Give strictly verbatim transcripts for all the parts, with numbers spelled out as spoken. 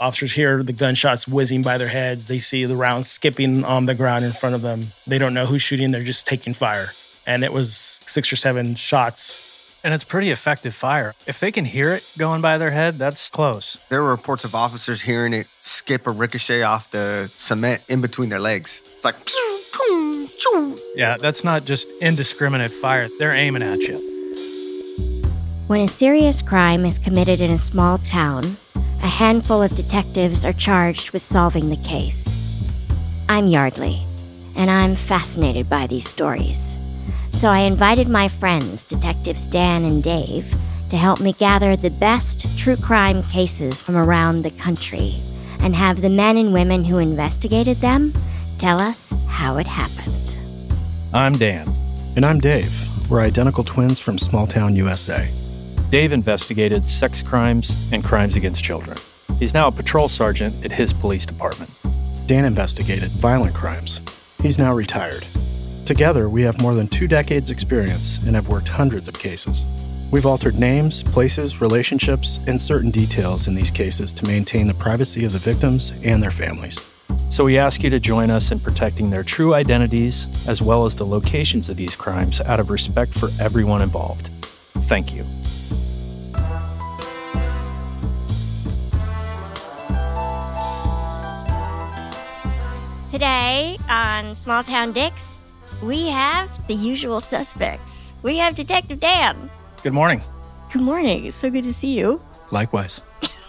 Officers hear the gunshots whizzing by their heads. They see the rounds skipping on the ground in front of them. They don't know who's shooting. They're just taking fire. And it was six or seven shots. And it's pretty effective fire. If they can hear it going by their head, that's close. There were reports of officers hearing it skip or ricochet off the cement in between their legs. It's like, pew, pew, pew. Yeah, that's not just indiscriminate fire. They're aiming at you. When a serious crime is committed in a small town, a handful of detectives are charged with solving the case. I'm Yardley, and I'm fascinated by these stories. So I invited my friends, Detectives Dan and Dave, to help me gather the best true crime cases from around the country and have the men and women who investigated them tell us how it happened. I'm Dan. And I'm Dave. We're identical twins from small town U S A. Dave investigated sex crimes and crimes against children. He's now a patrol sergeant at his police department. Dan investigated violent crimes. He's now retired. Together, we have more than two decades' experience and have worked hundreds of cases. We've altered names, places, relationships, and certain details in these cases to maintain the privacy of the victims and their families. So we ask you to join us in protecting their true identities as well as the locations of these crimes out of respect for everyone involved. Thank you. Today on Small Town Dicks, we have the usual suspects. We have Detective Dan. Good morning. Good morning. It's so good to see you. Likewise.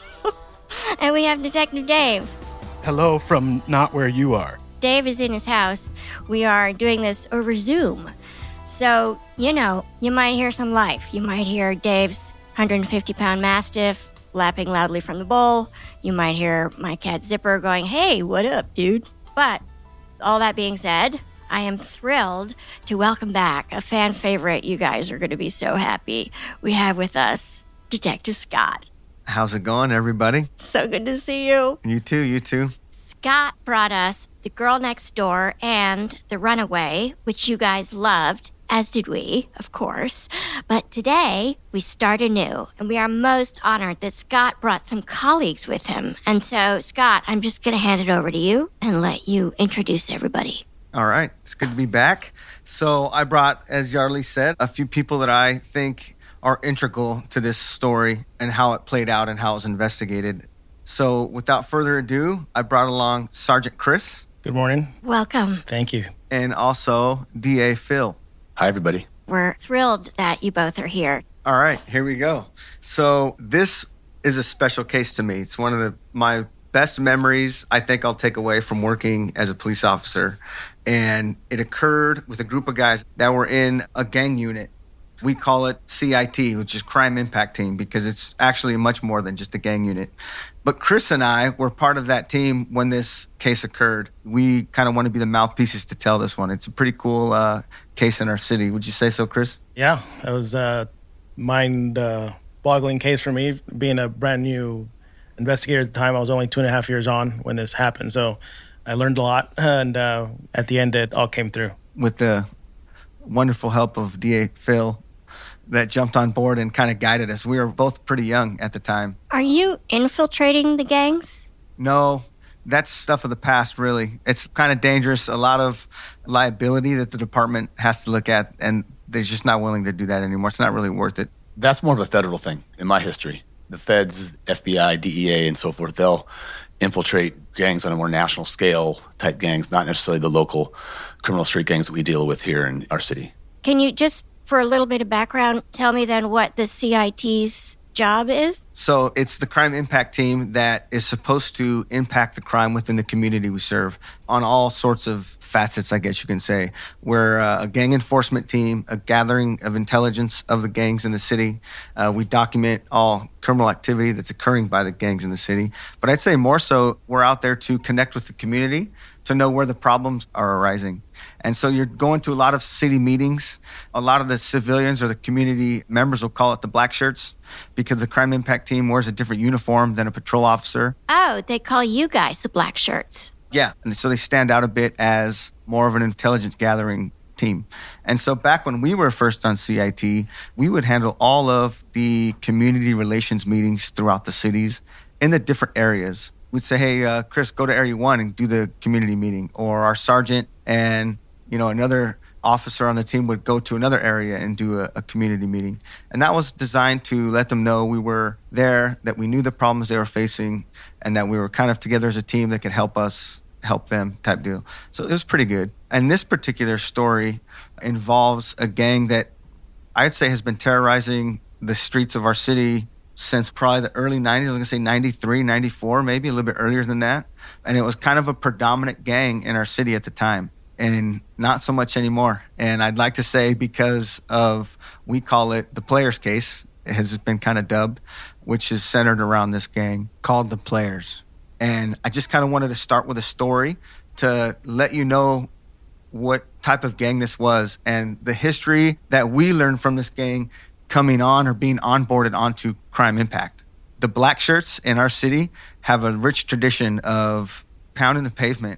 And we have Detective Dave. Hello from not where you are. Dave is in his house. We are doing this over Zoom. So, you know, you might hear some life. You might hear Dave's one hundred fifty pound Mastiff lapping loudly from the bowl. You might hear my cat Zipper going, "Hey, what up, dude?" But all that being said, I am thrilled to welcome back a fan favorite. You guys are going to be so happy. We have with us Detective Scott. How's it going, everybody? So good to see you. You too, you too. Scott brought us The Girl Next Door and The Runaway, which you guys loved, as did we, of course. But today, we start anew, and we are most honored that Scott brought some colleagues with him. And so, Scott, I'm just going to hand it over to you and let you introduce everybody. All right. It's good to be back. So I brought, as Yardley said, a few people that I think are integral to this story and how it played out and how it was investigated. So without further ado, I brought along Sergeant Chris. Good morning. Welcome. Thank you. And also D A Phil. Hi, everybody. We're thrilled that you both are here. All right, here we go. So this is a special case to me. It's one of the my best memories I think I'll take away from working as a police officer. And it occurred with a group of guys that were in a gang unit. We call it C I T, which is Crime Impact Team, because it's actually much more than just a gang unit. But Chris and I were part of that team when this case occurred. We kind of want to be the mouthpieces to tell this one. It's a pretty cool uh, case in our city. Would you say so, Chris? Yeah, it was a mind-boggling case for me, being a brand new investigator at the time. I was only two and a half years on when this happened. So I learned a lot, and uh, at the end, it all came through. With the wonderful help of D A Phil, that jumped on board and kind of guided us. We were both pretty young at the time. Are you infiltrating the gangs? No, that's stuff of the past, really. It's kind of dangerous, a lot of liability that the department has to look at, and they're just not willing to do that anymore. It's not really worth it. That's more of a federal thing in my history. The feds, F B I, D E A, and so forth, they'll infiltrate gangs on a more national scale type gangs, not necessarily the local criminal street gangs that we deal with here in our city. Can you just, for a little bit of background, tell me then what the C I T's job is? So it's the Crime Impact Team that is supposed to impact the crime within the community we serve on all sorts of facets, I guess you can say. We're uh, a gang enforcement team, a gathering of intelligence of the gangs in the city. Uh, we document all criminal activity that's occurring by the gangs in the city. But I'd say more so, we're out there to connect with the community, to know where the problems are arising. And so you're going to a lot of city meetings. A lot of the civilians or the community members will call it the black shirts, because the Crime Impact Team wears a different uniform than a patrol officer. Oh, they call you guys the black shirts. Yeah, and so they stand out a bit as more of an intelligence gathering team. And so back when we were first on C I T, we would handle all of the community relations meetings throughout the cities in the different areas. we'd say, hey, uh, Chris, go to area one and do the community meeting. Or our sergeant and, you know, another officer on the team would go to another area and do a, a community meeting. And that was designed to let them know we were there, that we knew the problems they were facing, and that we were kind of together as a team that could help us help them type deal. So it was pretty good. And this particular story involves a gang that I'd say has been terrorizing the streets of our city since probably the early nineties. I was going to say ninety-three, ninety-four, maybe a little bit earlier than that. And it was kind of a predominant gang in our city at the time, and not so much anymore. And I'd like to say because of, we call it the Players case, it has been kind of dubbed, which is centered around this gang called the Players. And I just kind of wanted to start with a story to let you know what type of gang this was and the history that we learned from this gang coming on or being onboarded onto Crime Impact. The black shirts in our city have a rich tradition of pounding the pavement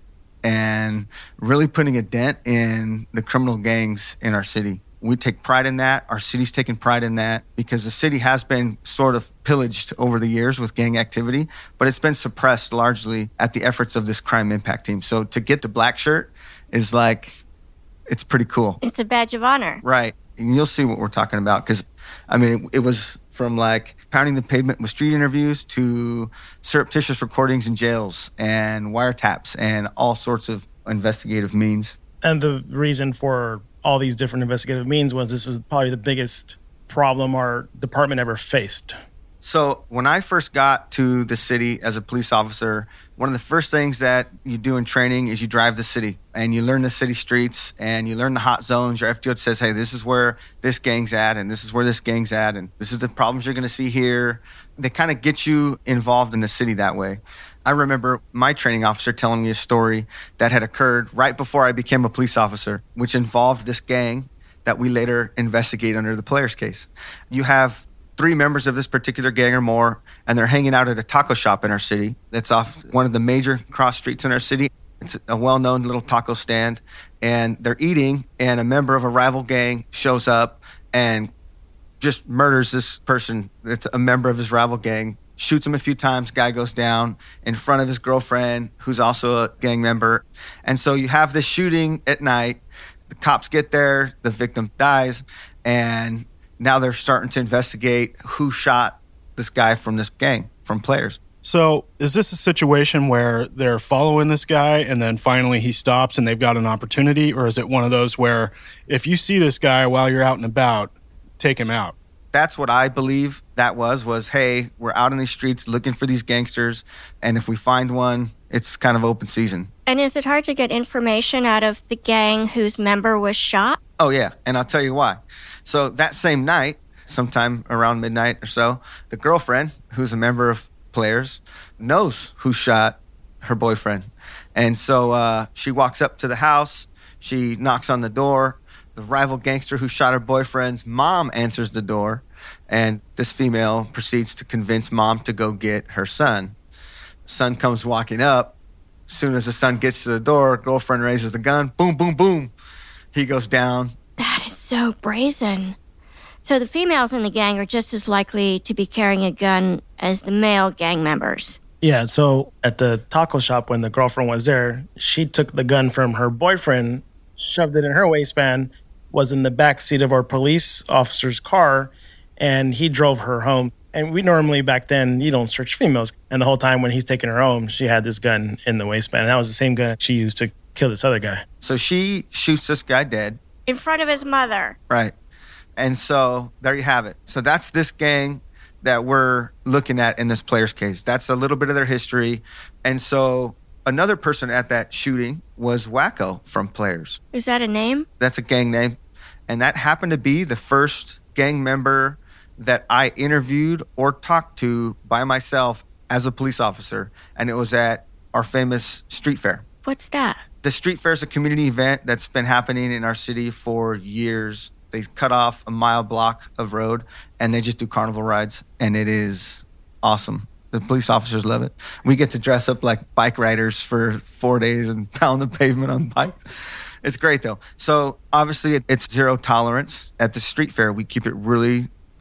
and really putting a dent in the criminal gangs in our city. We take pride in that. Our city's taken pride in that because the city has been sort of pillaged over the years with gang activity, but it's been suppressed largely at the efforts of this Crime Impact team. So to get the black shirt is like, it's pretty cool. It's a badge of honor. Right. And you'll see what we're talking about because, I mean, it, it was from like pounding the pavement with street interviews to surreptitious recordings in jails and wiretaps and all sorts of investigative means. And the reason for all these different investigative means was this is probably the biggest problem our department ever faced. So when I first got to the city as a police officer, one of the first things that you do in training is you drive the city and you learn the city streets and you learn the hot zones. Your F T O says, hey, this is where this gang's at and this is where this gang's at and this is the problems you're going to see here. They kind of get you involved in the city that way. I remember my training officer telling me a story that had occurred right before I became a police officer, which involved this gang that we later investigate under the Players case. You have three members of this particular gang or more, and they're hanging out at a taco shop in our city that's off one of the major cross streets in our city. It's a well-known little taco stand, and they're eating, and a member of a rival gang shows up and just murders this person that's a member of his rival gang, shoots him a few times, guy goes down in front of his girlfriend, who's also a gang member. And so you have this shooting at night, the cops get there, the victim dies, and now they're starting to investigate who shot this guy from this gang, from Players. So is this a situation where they're following this guy and then finally he stops and they've got an opportunity? Or is it one of those where if you see this guy while you're out and about, take him out? That's what I believe that was, was, hey, we're out in these streets looking for these gangsters, and if we find one, it's kind of open season. And is it hard to get information out of the gang whose member was shot? Oh, yeah, and I'll tell you why. So that same night, sometime around midnight or so, the girlfriend, who's a member of Players, knows who shot her boyfriend. And so uh, she walks up to the house, she knocks on the door. The rival gangster who shot her boyfriend's mom answers the door, and this female proceeds to convince mom to go get her son. Son comes walking up. As soon as the son gets to the door, girlfriend raises the gun. Boom, boom, boom. He goes down. That is so brazen. So the females in the gang are just as likely to be carrying a gun as the male gang members. Yeah, so at the taco shop when the girlfriend was there, she took the gun from her boyfriend, shoved it in her waistband, was in the back seat of our police officer's car, and he drove her home. And we normally, back then, you don't search females. And the whole time when he's taking her home, she had this gun in the waistband. And that was the same gun she used to kill this other guy. So she shoots this guy dead. In front of his mother. Right. And so there you have it. So that's this gang that we're looking at in this Players case. That's a little bit of their history. And so another person at that shooting was Wacko from Players. Is that a name? That's a gang name. And that happened to be the first gang member that I interviewed or talked to by myself as a police officer. And it was at our famous street fair. What's that? The street fair is a community event that's been happening in our city for years. They cut off a mile block of road and they just do carnival rides. And it is awesome. The police officers love it. We get to dress up like bike riders for four days and pound the pavement on bikes. It's great, though. So obviously, it's zero tolerance. At the street fair, we keep it really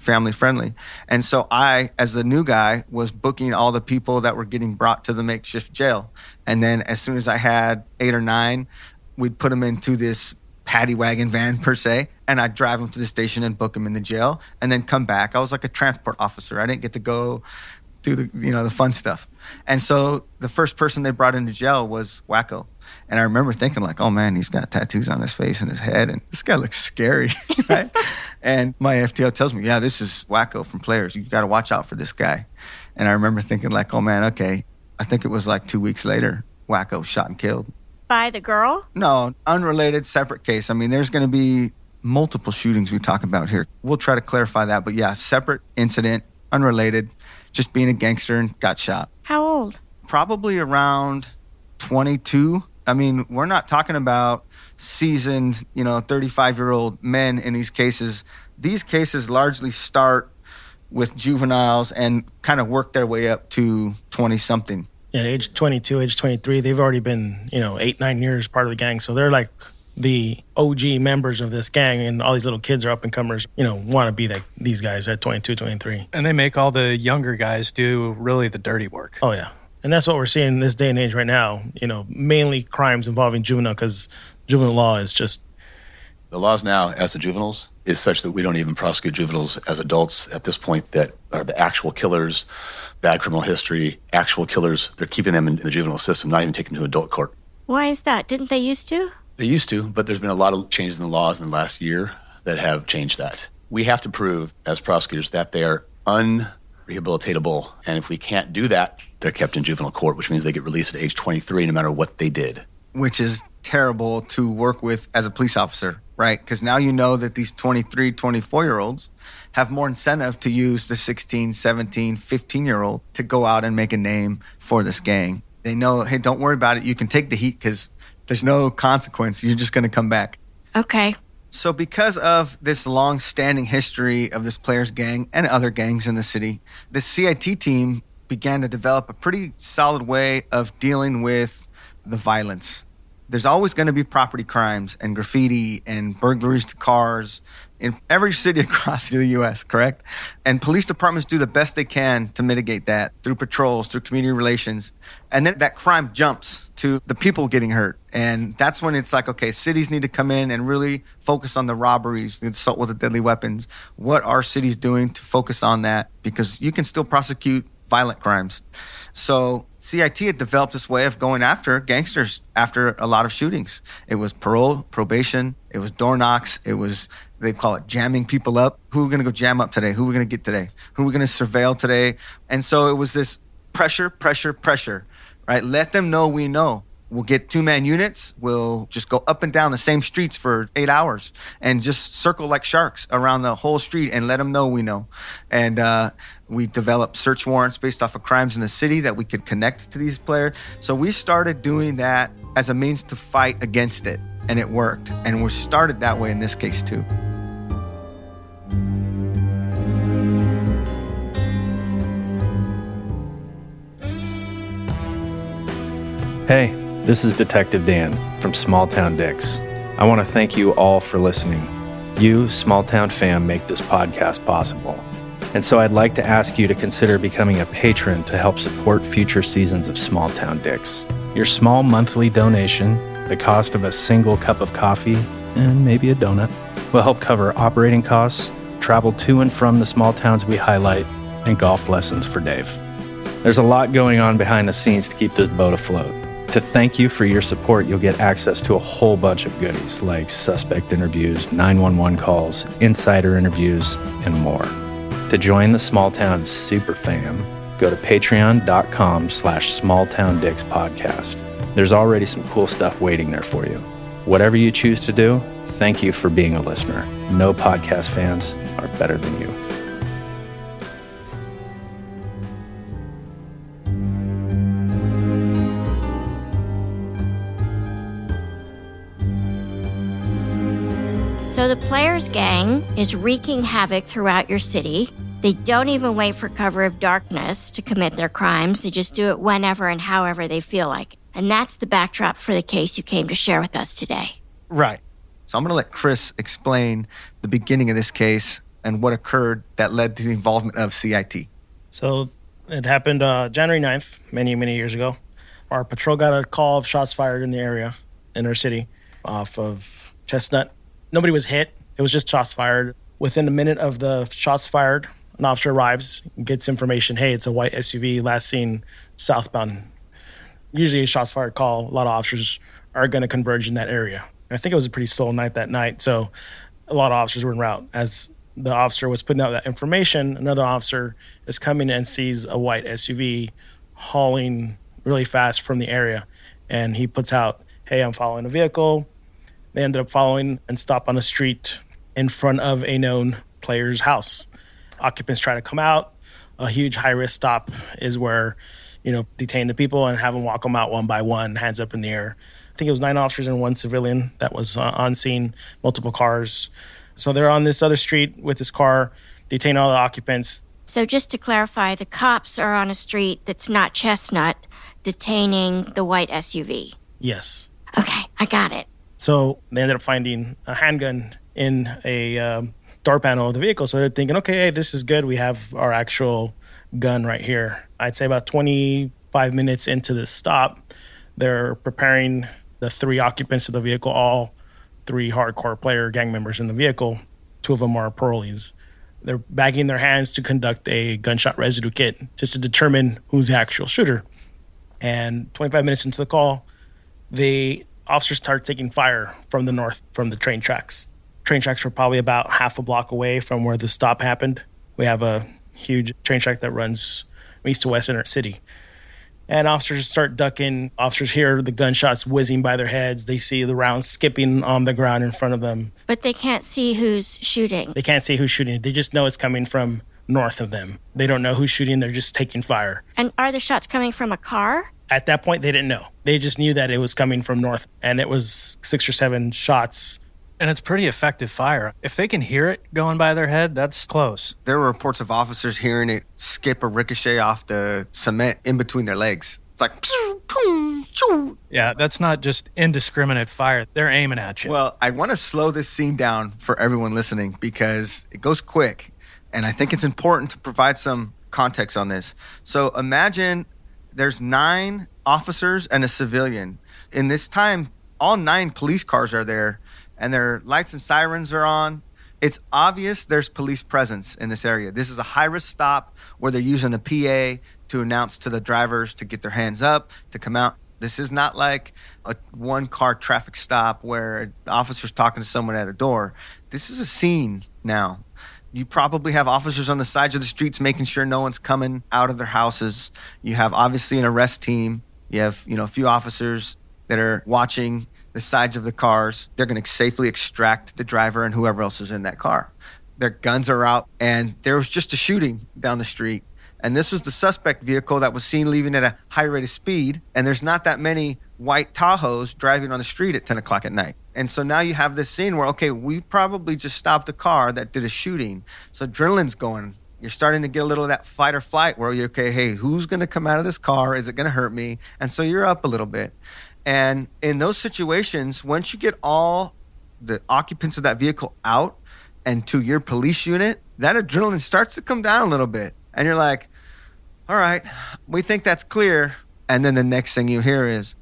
family friendly. And so I, as a new guy, was booking all the people that were getting brought to the makeshift jail. And then as soon as I had eight or nine, we'd put them into this paddy wagon van per se, and I'd drive them to the station and book them in the jail and then come back. I was like a transport officer. I didn't get to go do the, you know, the fun stuff. And so the first person they brought into jail was Wacko. And I remember thinking like, oh man, he's got tattoos on his face and his head, and this guy looks scary, right? And my F T O tells me, yeah, this is Wacko from Players. You got to watch out for this guy. And I remember thinking like, oh man, okay. I think it was like two weeks later, Wacko shot and killed. By the girl? No, unrelated, separate case. I mean, there's going to be multiple shootings we talk about here. We'll try to clarify that. But yeah, separate incident, unrelated, just being a gangster and got shot. How old? Probably around twenty-two. I mean, we're not talking about seasoned, you know, thirty-five-year-old men in these cases. These cases largely start with juveniles and kind of work their way up to twenty-something. Yeah, age twenty-two, age twenty-three, they've already been, you know, eight, nine years part of the gang. So they're like the O G members of this gang, and all these little kids are up-and-comers, you know, want to be like these guys at twenty-two, twenty-three. And they make all the younger guys do really the dirty work. Oh, yeah. And that's what we're seeing in this day and age right now, you know, mainly crimes involving juvenile, because juvenile law is just... The laws now, as to juveniles, is such that we don't even prosecute juveniles as adults at this point that are the actual killers, bad criminal history, actual killers. They're keeping them in the juvenile system, not even taking them to adult court. Why is that? Didn't they used to? They used to, but there's been a lot of changes in the laws in the last year that have changed that. We have to prove, as prosecutors, that they are unrehabilitatable. And if we can't do that, they're kept in juvenile court, which means they get released at age twenty-three no matter what they did. Which is terrible to work with as a police officer, right? Because now you know that these twenty-three, twenty-four-year-olds have more incentive to use the sixteen, seventeen, fifteen-year-old to go out and make a name for this gang. They know, hey, don't worry about it. You can take the heat because there's no consequence. You're just going to come back. Okay. So because of this long-standing history of this Players gang and other gangs in the city, the C I T team began to develop a pretty solid way of dealing with the violence. There's always going to be property crimes and graffiti and burglaries to cars in every city across the U S, correct? And police departments do the best they can to mitigate that through patrols, through community relations. And then that crime jumps to the people getting hurt. And that's when it's like, okay, cities need to come in and really focus on the robberies, the assault with the deadly weapons. What are cities doing to focus on that? Because you can still prosecute violent crimes. So C I T had developed this way of going after gangsters after a lot of shootings. It was parole, probation, it was door knocks, it was, they call it jamming people up. Who are we going to go jam up today? Who are we going to get today? Who are we going to surveil today? And so it was this pressure, pressure, pressure, right? Let them know we know. We'll get two-man units. We'll just go up and down the same streets for eight hours and just circle like sharks around the whole street and let them know we know. And uh, we developed search warrants based off of crimes in the city that we could connect to these players. So we started doing that as a means to fight against it, and it worked. And we started that way in this case too. Hey. This is Detective Dan from Small Town Dicks. I want to thank you all for listening. You, Small Town fam, make this podcast possible. And so I'd like to ask you to consider becoming a patron to help support future seasons of Small Town Dicks. Your small monthly donation, the cost of a single cup of coffee, and maybe a donut, will help cover operating costs, travel to and from the small towns we highlight, and golf lessons for Dave. There's a lot going on behind the scenes to keep this boat afloat. To thank you for your support, you'll get access to a whole bunch of goodies like suspect interviews, nine one one calls, insider interviews, and more. To join the Small Town Super Fam, go to patreon.com slash smalltowndicks podcast. There's already some cool stuff waiting there for you. Whatever you choose to do, thank you for being a listener. No podcast fans are better than you. So the Players gang is wreaking havoc throughout your city. They don't even wait for cover of darkness to commit their crimes. They just do it whenever and however they feel like. And that's the backdrop for the case you came to share with us today. Right. So I'm going to let Chris explain the beginning of this case and what occurred that led to the involvement of C I T. So it happened uh, January ninth, many, many years ago. Our patrol got a call of shots fired in the area, in our city, off of Chestnut. Nobody was hit. It was just shots fired. Within a minute of the shots fired, an officer arrives, gets information, hey, it's a white S U V last seen southbound. Usually a shots fired call, a lot of officers are going to converge in that area. I think it was a pretty slow night that night, so a lot of officers were en route. As the officer was putting out that information, another officer is coming and sees a white S U V hauling really fast from the area. And he puts out, hey, I'm following a vehicle. They ended up following and stop on the street in front of a known player's house. Occupants try to come out. A huge high-risk stop is where, you know, detain the people and have them walk them out one by one, hands up in the air. I think it was nine officers and one civilian that was uh, on scene, multiple cars. So they're on this other street with this car, detain all the occupants. So just to clarify, the cops are on a street that's not Chestnut, detaining the white S U V. Yes. Okay, I got it. So they ended up finding a handgun in a um, door panel of the vehicle. So they're thinking, okay, hey, this is good. We have our actual gun right here. I'd say about twenty-five minutes into this stop, they're preparing the three occupants of the vehicle, all three hardcore player gang members in the vehicle. Two of them are parolees. They're bagging their hands to conduct a gunshot residue kit just to determine who's the actual shooter. And twenty-five minutes into the call, the officers start taking fire from the north, from the train tracks. Train tracks were probably about half a block away from where the stop happened. We have a huge train track that runs east to west in our city. And officers start ducking. Officers hear the gunshots whizzing by their heads. They see the rounds skipping on the ground in front of them. But they can't see who's shooting. They can't see who's shooting. They just know it's coming from north of them. They don't know who's shooting. They're just taking fire. And are the shots coming from a car? At that point, they didn't know. They just knew that it was coming from north, and it was six or seven shots. And it's pretty effective fire. If they can hear it going by their head, that's close. There were reports of officers hearing it skip or ricochet off the cement in between their legs. It's like, pew, pew, pew. Yeah, that's not just indiscriminate fire. They're aiming at you. Well, I want to slow this scene down for everyone listening because it goes quick. And I think it's important to provide some context on this. So imagine there's nine officers and a civilian. In this time, all nine police cars are there and their lights and sirens are on. It's obvious there's police presence in this area. This is a high-risk stop where they're using a P A to announce to the drivers to get their hands up, to come out. This is not like a one-car traffic stop where an officer's talking to someone at a door. This is a scene now. You probably have officers on the sides of the streets making sure no one's coming out of their houses. You have obviously an arrest team. You have, you know, a few officers that are watching the sides of the cars. They're going to safely extract the driver and whoever else is in that car. Their guns are out, and there was just a shooting down the street. And this was the suspect vehicle that was seen leaving at a high rate of speed. And there's not that many white Tahoes driving on the street at ten o'clock at night. And so now you have this scene where, okay, we probably just stopped a car that did a shooting. So adrenaline's going. You're starting to get a little of that fight or flight where you're, okay, hey, who's going to come out of this car? Is it going to hurt me? And so you're up a little bit. And in those situations, once you get all the occupants of that vehicle out and to your police unit, that adrenaline starts to come down a little bit. And you're like, all right, we think that's clear. And then the next thing you hear is,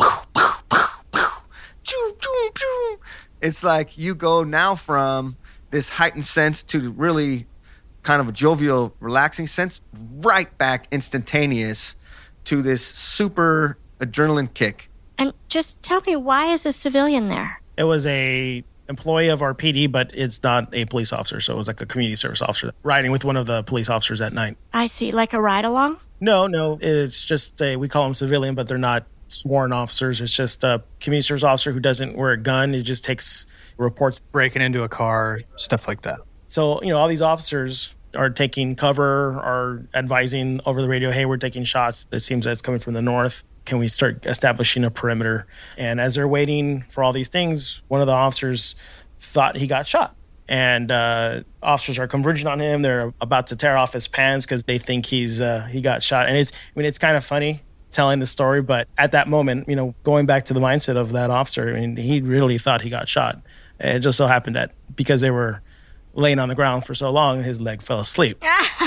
it's like you go now from this heightened sense to really kind of a jovial, relaxing sense, right back instantaneous to this super adrenaline kick. And just tell me, why is a civilian there? It was a employee of our P D, but it's not a police officer. So it was like a community service officer riding with one of the police officers at night. I see, like a ride-along? No, no. It's just a, we call them civilian, but they're not sworn officers. It's just a community service officer who doesn't wear a gun. It just takes reports. Breaking into a car, stuff like that. So, you know, all these officers are taking cover, are advising over the radio, hey, we're taking shots. It seems that it's coming from the north. Can we start establishing a perimeter? And as they're waiting for all these things, one of the officers thought he got shot. And uh, officers are converging on him. They're about to tear off his pants because they think he's uh, he got shot. And it's, I mean, it's kind of funny telling the story, but at that moment, you know, going back to the mindset of that officer, I mean, he really thought he got shot. It just so happened that because they were laying on the ground for so long, his leg fell asleep.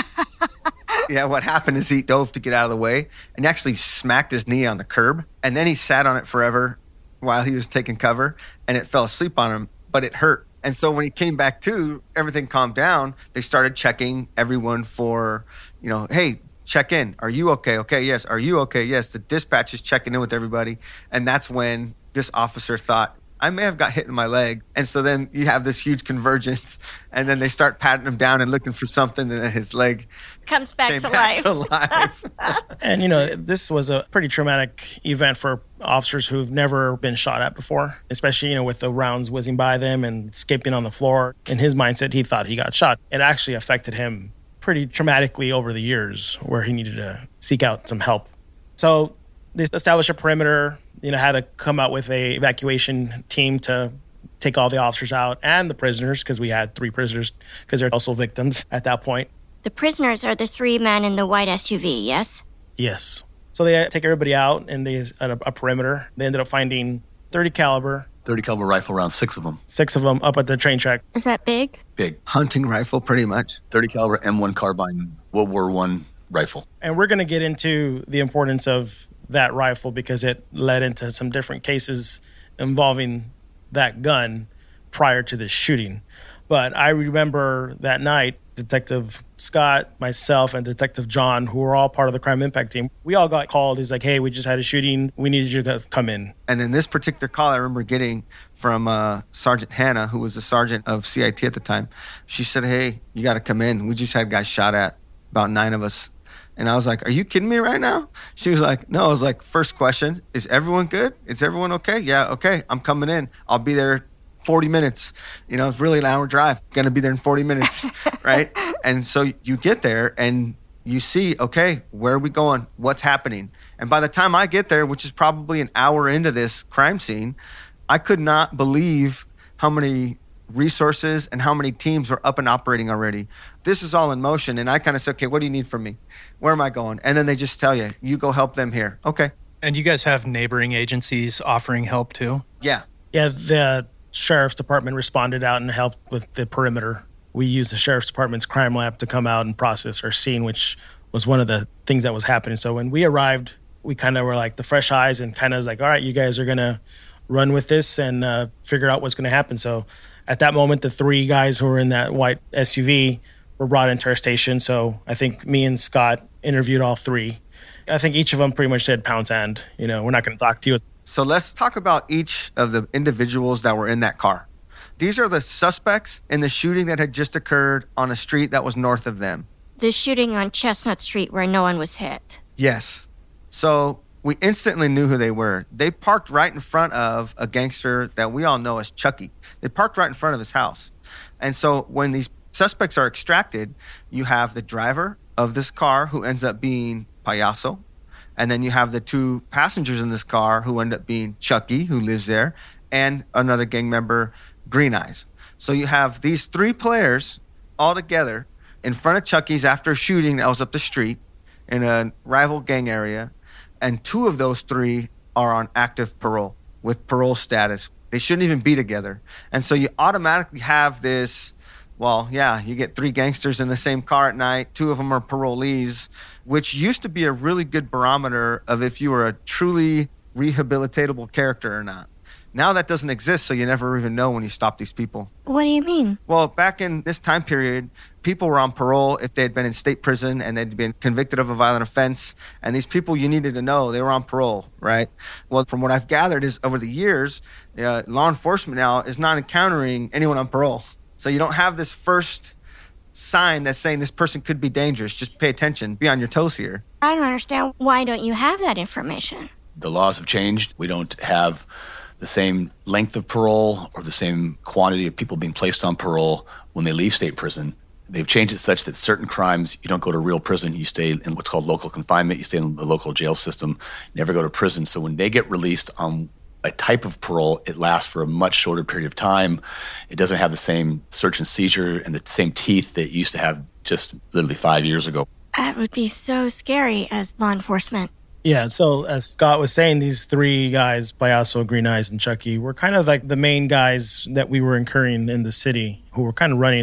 Yeah, what happened is he dove to get out of the way and actually smacked his knee on the curb. And then he sat on it forever while he was taking cover, and it fell asleep on him, but it hurt. And so when he came back to, everything calmed down. They started checking everyone for, you know, hey, check in. Are you okay? Okay, yes. Are you okay? Yes. The dispatch is checking in with everybody. And that's when this officer thought, I may have got hit in my leg. And so then you have this huge convergence, and then they start patting him down and looking for something, and then his leg comes back came to back life. to life. And, you know, this was a pretty traumatic event for officers who've never been shot at before, especially, you know, with the rounds whizzing by them and escaping on the floor. In his mindset, he thought he got shot. It actually affected him pretty traumatically over the years, where he needed to seek out some help. So they established a perimeter, you know, had to come out with a evacuation team to take all the officers out and the prisoners, because we had three prisoners, because they're also victims at that point. The prisoners are the three men in the white S U V, yes? Yes. So they take everybody out, and they at a, a perimeter. They ended up finding thirty caliber, thirty caliber rifle rounds, six of them. Six of them up at the train track. Is that big? Big. Hunting rifle, pretty much. thirty caliber M one carbine, World War One rifle. And we're going to get into the importance of that rifle, because it led into some different cases involving that gun prior to this shooting. But I remember that night, Detective Scott, myself, and Detective John, who were all part of the crime impact team, we all got called. He's like, hey, we just had a shooting. We needed you to come in. And then this particular call I remember getting from uh, Sergeant Hannah, who was the sergeant of C I T at the time. She said, hey, you got to come in. We just had guys shot at, about nine of us. And I was like, are you kidding me right now? She was like, no. I was like, first question, is everyone good? Is everyone okay? Yeah, okay, I'm coming in. I'll be there forty minutes. You know, it's really an hour drive. Going to be there in forty minutes, right? And so you get there and you see, okay, where are we going? What's happening? And by the time I get there, which is probably an hour into this crime scene, I could not believe how many resources and how many teams were up and operating already. This was all in motion, and I kind of said, okay, what do you need from me? Where am I going? And then they just tell you, you go help them here. Okay. And you guys have neighboring agencies offering help too? Yeah. Yeah, the sheriff's department responded out and helped with the perimeter. We used the sheriff's department's crime lab to come out and process our scene, which was one of the things that was happening. So when we arrived, we kind of were like the fresh eyes, and kind of was like, all right, you guys are going to run with this and uh, figure out what's going to happen. So at that moment, the three guys who were in that white S U V were brought into our station. So I think me and Scott interviewed all three. I think each of them pretty much said pound sand. You know, we're not going to talk to you. So let's talk about each of the individuals that were in that car. These are the suspects in the shooting that had just occurred on a street that was north of them. The shooting on Chestnut Street where no one was hit. Yes. So we instantly knew who they were. They parked right in front of a gangster that we all know as Chucky. They parked right in front of his house. And so when these suspects are extracted, you have the driver of this car, who ends up being Payaso. And then you have the two passengers in this car, who end up being Chucky, who lives there, and another gang member, Green Eyes. So you have these three players all together in front of Chucky's after a shooting that was up the street in a rival gang area. And two of those three are on active parole with parole status. They shouldn't even be together. And so you automatically have this, well, yeah, you get three gangsters in the same car at night. Two of them are parolees, which used to be a really good barometer of if you were a truly rehabilitatable character or not. Now that doesn't exist, so you never even know when you stop these people. What do you mean? Well, back in this time period, people were on parole if they had been in state prison and they'd been convicted of a violent offense. And these people, you needed to know they were on parole, right? Well, from what I've gathered is over the years, uh, law enforcement now is not encountering anyone on parole. So you don't have this first sign that's saying this person could be dangerous. Just pay attention. Be on your toes here. I don't understand. Why don't you have that information? The laws have changed. We don't have the same length of parole or the same quantity of people being placed on parole when they leave state prison. They've changed it such that certain crimes, you don't go to real prison. You stay in what's called local confinement. You stay in the local jail system, never go to prison. So when they get released on a type of parole, it lasts for a much shorter period of time. It doesn't have the same search and seizure and the same teeth that it used to have just literally five years ago. That would be so scary as law enforcement. Yeah, so as Scott was saying, these three guys, Payaso, Green Eyes, and Chucky, were kind of like the main guys that we were incurring in the city, who were kind of running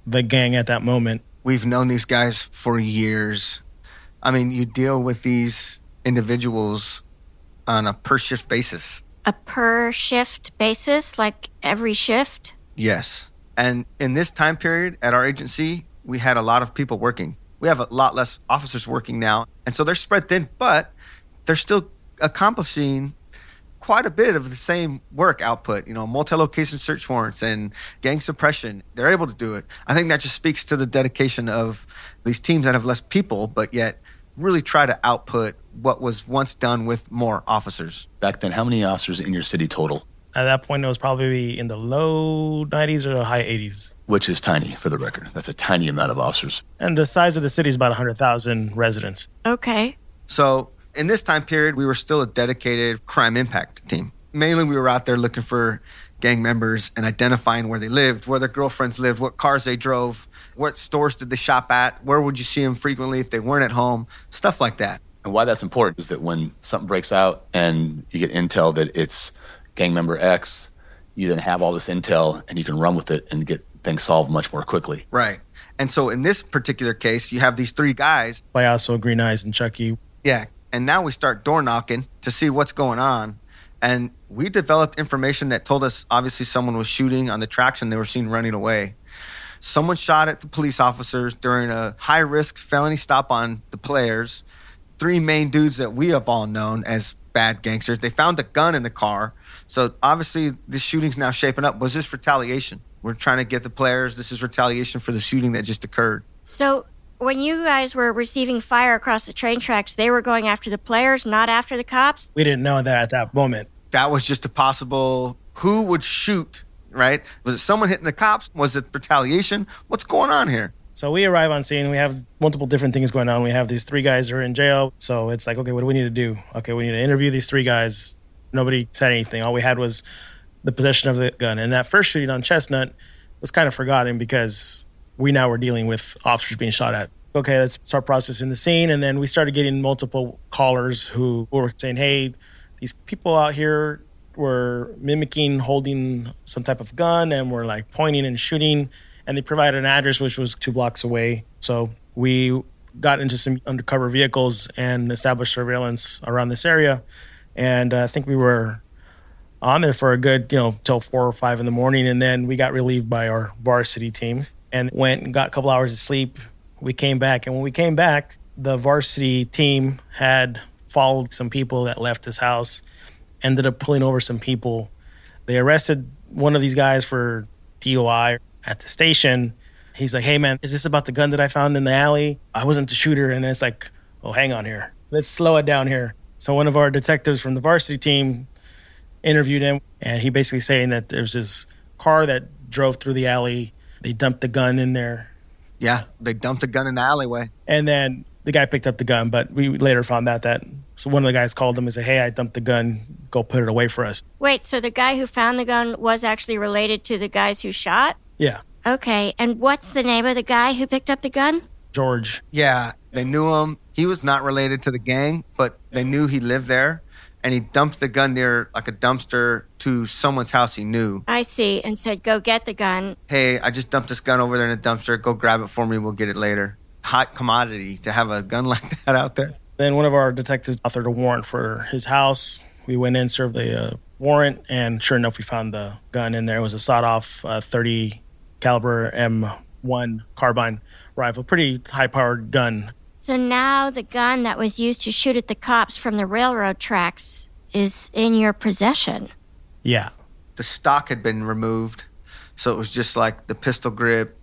the gang at that moment. We've known these guys for years. I mean, you deal with these individuals on a per shift basis. A per shift basis, like every shift? Yes. And in this time period at our agency, we had a lot of people working. We have a lot less officers working now. And so they're spread thin, but they're still accomplishing quite a bit of the same work output, you know, multi-location search warrants and gang suppression. They're able to do it. I think that just speaks to the dedication of these teams that have less people, but yet really try to output what was once done with more officers. Back then, how many officers in your city total? At that point, it was probably in the low nineties or high eighties. Which is tiny, for the record. That's a tiny amount of officers. And the size of the city is about one hundred thousand residents. Okay. So in this time period, we were still a dedicated crime impact team. Mainly, we were out there looking for gang members and identifying where they lived, where their girlfriends lived, what cars they drove, what stores did they shop at, where would you see them frequently if they weren't at home, stuff like that. And why that's important is that when something breaks out and you get intel that it's gang member X, you then have all this intel and you can run with it and get things solved much more quickly. Right. And so in this particular case, you have these three guys. Payaso, Green Eyes, and Chucky. Yeah. And now we start door knocking to see what's going on. And we developed information that told us obviously someone was shooting on the tracks and they were seen running away. Someone shot at the police officers during a high-risk felony stop on the players. Three main dudes that we have all known as bad gangsters. They found a gun in the car. So obviously this shooting's now shaping up. Was this retaliation? We're trying to get the players. This is retaliation for the shooting that just occurred. So when you guys were receiving fire across the train tracks, they were going after the players, not after the cops? We didn't know that at that moment. That was just a possible, who would shoot, right? Was it someone hitting the cops? Was it retaliation? What's going on here? So we arrive on scene. We have multiple different things going on. We have these three guys who are in jail. So it's like, okay, what do we need to do? Okay, we need to interview these three guys. Nobody said anything. All we had was the possession of the gun. And that first shooting on Chestnut was kind of forgotten because we now were dealing with officers being shot at. Okay, let's start processing the scene. And then we started getting multiple callers who were saying, hey, these people out here were mimicking holding some type of gun and were like pointing and shooting. And they provided an address which was two blocks away. So we got into some undercover vehicles and established surveillance around this area. And uh, I think we were on there for a good, you know, till four or five in the morning. And then we got relieved by our varsity team and went and got a couple hours of sleep. We came back. And when we came back, the varsity team had followed some people that left this house, ended up pulling over some people. They arrested one of these guys for D U I at the station. He's like, hey, man, is this about the gun that I found in the alley? I wasn't the shooter. And it's like, oh, hang on here. Let's slow it down here. So one of our detectives from the varsity team interviewed him, and he basically saying that there's this car that drove through the alley. They dumped the gun in there. Yeah, they dumped a gun in the alleyway. And then the guy picked up the gun, but we later found out that so one of the guys called him and said, hey, I dumped the gun. Go put it away for us. Wait, so the guy who found the gun was actually related to the guys who shot? Yeah. Okay, and what's the name of the guy who picked up the gun? George. Yeah, they knew him. He was not related to the gang, but they knew he lived there. And he dumped the gun near like a dumpster to someone's house he knew. I see, and said, go get the gun. Hey, I just dumped this gun over there in a dumpster. Go grab it for me. We'll get it later. Hot commodity to have a gun like that out there. Then one of our detectives authored a warrant for his house. We went in, served the uh, warrant, and sure enough, we found the gun in there. It was a sawed-off uh, thirty caliber M one carbine rifle, pretty high-powered gun. So now the gun that was used to shoot at the cops from the railroad tracks is in your possession. Yeah. The stock had been removed, so it was just like the pistol grip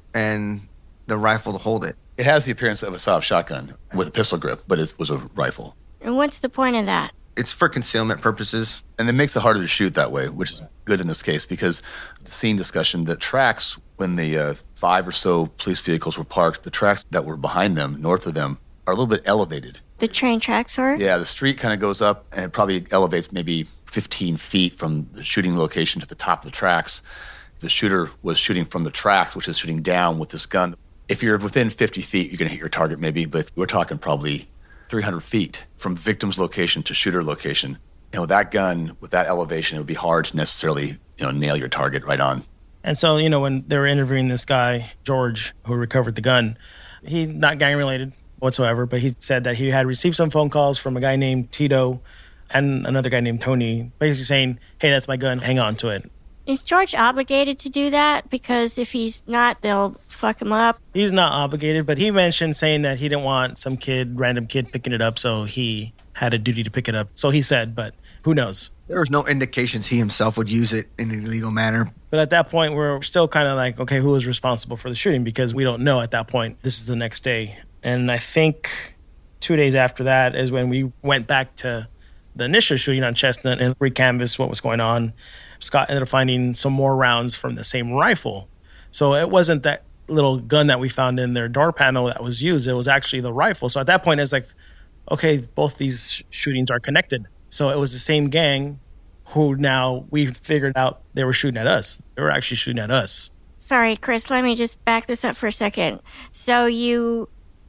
and the rifle to hold it. It has the appearance of a sawed-off shotgun with a pistol grip, but it was a rifle. And what's the point of that? It's for concealment purposes. And it makes it harder to shoot that way, which is good in this case because the scene discussion, the tracks, when the uh, five or so police vehicles were parked, the tracks that were behind them, north of them, are a little bit elevated. The train tracks are? Yeah, the street kind of goes up and it probably elevates maybe fifteen feet from the shooting location to the top of the tracks. The shooter was shooting from the tracks, which is shooting down with this gun. If you're within fifty feet, you're going to hit your target maybe, but we're talking probably three hundred feet from victim's location to shooter location. You know, that gun with that elevation, it would be hard to necessarily, you know, nail your target right on. And so, you know, when they were interviewing this guy, George, who recovered the gun, he's not gang related whatsoever, but he said that he had received some phone calls from a guy named Tito and another guy named Tony, basically saying, hey, that's my gun, hang on to it. Is George obligated to do that? Because if he's not, they'll fuck him up. He's not obligated, but he mentioned saying that he didn't want some kid, random kid, picking it up, so he had a duty to pick it up. So he said, but who knows? There was no indications he himself would use it in an illegal manner. But at that point, we're still kind of like, okay, who was responsible for the shooting? Because we don't know at that point. This is the next day. And I think two days after that is when we went back to the initial shooting on Chestnut and recanvassed what was going on. Scott ended up finding some more rounds from the same rifle. So it wasn't that little gun that we found in their door panel that was used. It was actually the rifle. So at that point, it's like, okay, both these shootings are connected. So it was the same gang who now we figured out they were shooting at us. They were actually shooting at us. Sorry, Chris, let me just back this up for a second. So you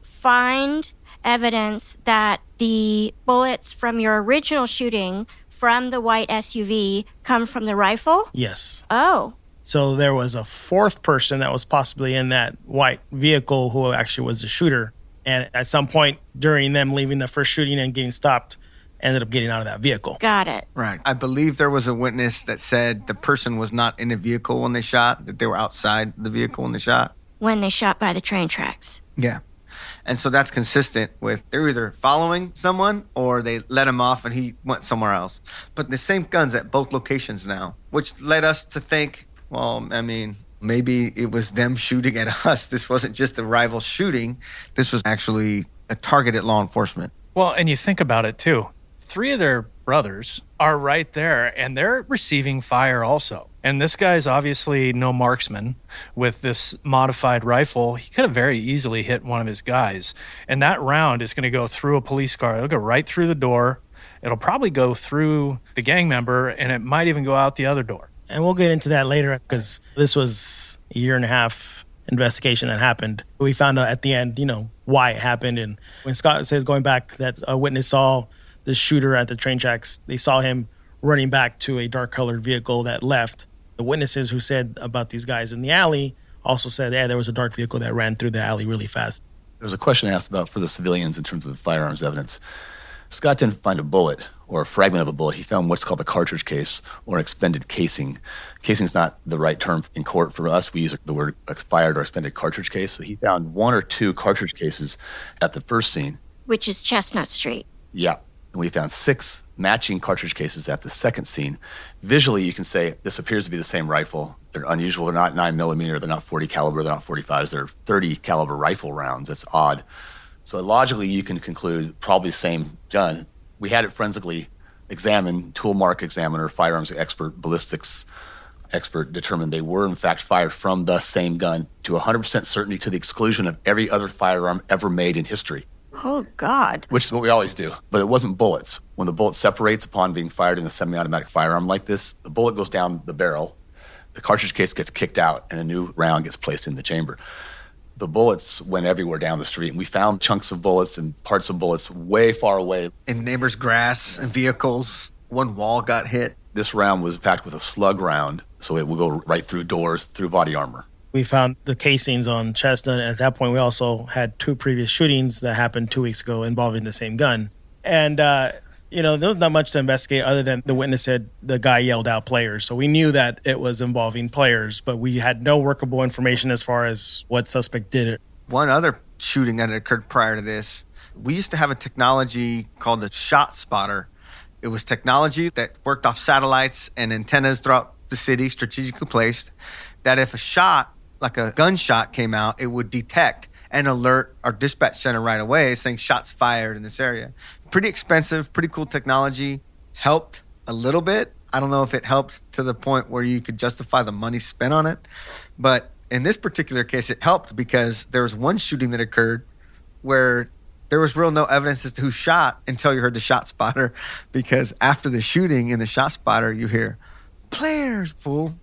find evidence that the bullets from your original shooting from the white S U V come from the rifle? Yes. Oh. So there was a fourth person that was possibly in that white vehicle who actually was the shooter. And at some point during them leaving the first shooting and getting stopped, ended up getting out of that vehicle. Got it. Right. I believe there was a witness that said the person was not in the vehicle when they shot, that they were outside the vehicle when they shot. When they shot by the train tracks. Yeah. And so that's consistent with they're either following someone or they let him off and he went somewhere else. But the same guns at both locations now, which led us to think, well, I mean, maybe it was them shooting at us. This wasn't just a rival shooting. This was actually a target at law enforcement. Well, and you think about it, too. Three of their brothers are right there, and they're receiving fire also. And this guy's obviously no marksman. With this modified rifle, he could have very easily hit one of his guys. And that round is going to go through a police car. It'll go right through the door. It'll probably go through the gang member, and it might even go out the other door. And we'll get into that later because this was a year and a half investigation that happened. We found out at the end, you know, why it happened. And when Scott says going back that a witness saw the shooter at the train tracks, they saw him running back to a dark-colored vehicle that left. The witnesses who said about these guys in the alley also said, yeah, there was a dark vehicle that ran through the alley really fast. There was a question asked about for the civilians in terms of the firearms evidence. Scott didn't find a bullet or a fragment of a bullet. He found what's called a cartridge case or an expended casing. Casing is not the right term in court for us. We use the word expired or expended cartridge case. So he found one or two cartridge cases at the first scene. Which is Chestnut Street. Yeah. And we found six matching cartridge cases at the second scene. Visually, you can say this appears to be the same rifle. They're unusual. They're not nine millimeter. They're not forty caliber. They're not forty-fives. They're thirty caliber rifle rounds. That's odd. So logically, you can conclude probably the same gun. We had it forensically examined. Tool mark examiner, firearms expert, ballistics expert determined they were in fact fired from the same gun to one hundred percent certainty, to the exclusion of every other firearm ever made in history. Oh, God. Which is what we always do. But it wasn't bullets. When the bullet separates upon being fired in a semi-automatic firearm like this, the bullet goes down the barrel, the cartridge case gets kicked out, and a new round gets placed in the chamber. The bullets went everywhere down the street, and we found chunks of bullets and parts of bullets way far away. In neighbors' grass and vehicles, one wall got hit. This round was packed with a slug round, so it will go right through doors, through body armor. We found the casings on Chestnut, and at that point, we also had two previous shootings that happened two weeks ago involving the same gun. And, uh, you know, there was not much to investigate other than the witness said the guy yelled out players. So we knew that it was involving players, but we had no workable information as far as what suspect did it. One other shooting that had occurred prior to this, we used to have a technology called the Shot Spotter. It was technology that worked off satellites and antennas throughout the city, strategically placed, that if a shot, like a gunshot came out, it would detect and alert our dispatch center right away saying shots fired in this area. Pretty expensive, pretty cool technology. Helped a little bit. I don't know if it helped to the point where you could justify the money spent on it. But in this particular case, it helped because there was one shooting that occurred where there was real no evidence as to who shot until you heard the shot spotter. Because after the shooting in the shot spotter, you hear, players, fool.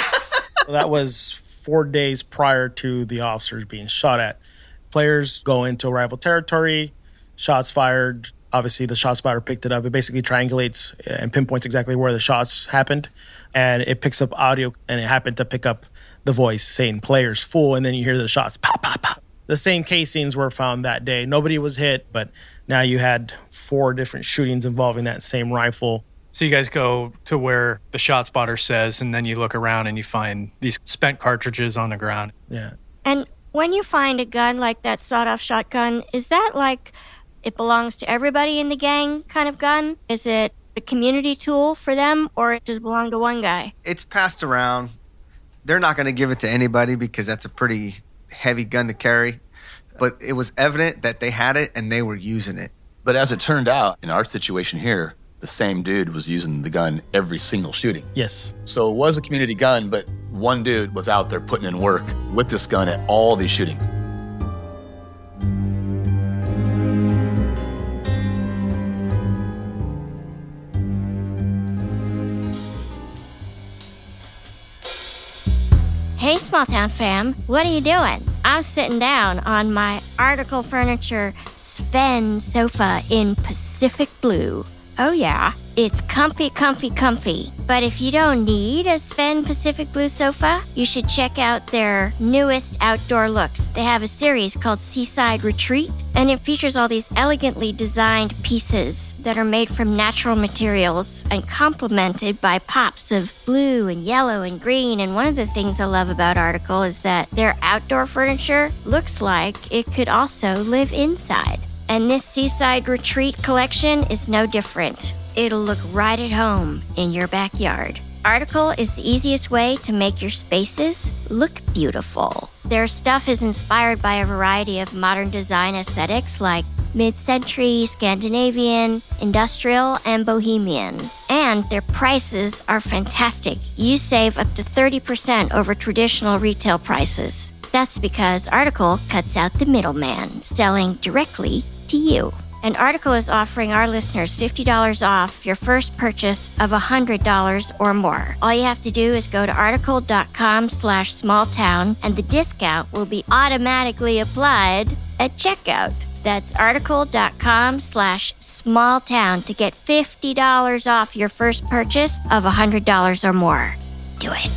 That was four days prior to the officers being shot at. Players go into rival territory, shots fired. Obviously, the shot spotter picked it up. It basically triangulates and pinpoints exactly where the shots happened. And it picks up audio, and it happened to pick up the voice saying players full, and then you hear the shots, pop, pop, pop. The same casings were found that day. Nobody was hit, but now you had four different shootings involving that same rifle. So you guys go to where the shot spotter says, and then you look around and you find these spent cartridges on the ground. Yeah. And when you find a gun like that sawed-off shotgun, is that like it belongs to everybody in the gang kind of gun? Is it a community tool for them, or does it belong to one guy? It's passed around. They're not going to give it to anybody because that's a pretty heavy gun to carry. But it was evident that they had it and they were using it. But as it turned out, in our situation here, the same dude was using the gun every single shooting. Yes. So it was a community gun, but one dude was out there putting in work with this gun at all these shootings. Hey, Small Town fam, what are you doing? I'm sitting down on my Article Furniture Sven sofa in Pacific Blue. Oh yeah, it's comfy, comfy, comfy. But if you don't need a Sven Pacific Blue sofa, you should check out their newest outdoor looks. They have a series called Seaside Retreat, and it features all these elegantly designed pieces that are made from natural materials and complemented by pops of blue and yellow and green. And one of the things I love about Article is that their outdoor furniture looks like it could also live inside. And this Seaside Retreat collection is no different. It'll look right at home in your backyard. Article is the easiest way to make your spaces look beautiful. Their stuff is inspired by a variety of modern design aesthetics like mid-century, Scandinavian, industrial, and bohemian. And their prices are fantastic. You save up to thirty percent over traditional retail prices. That's because Article cuts out the middleman, selling directly to you. An Article is offering our listeners fifty dollars off your first purchase of one hundred dollars or more. All you have to do is go to article.com slash smalltown, and the discount will be automatically applied at checkout. That's article.com slash smalltown to get fifty dollars off your first purchase of one hundred dollars or more. Do it.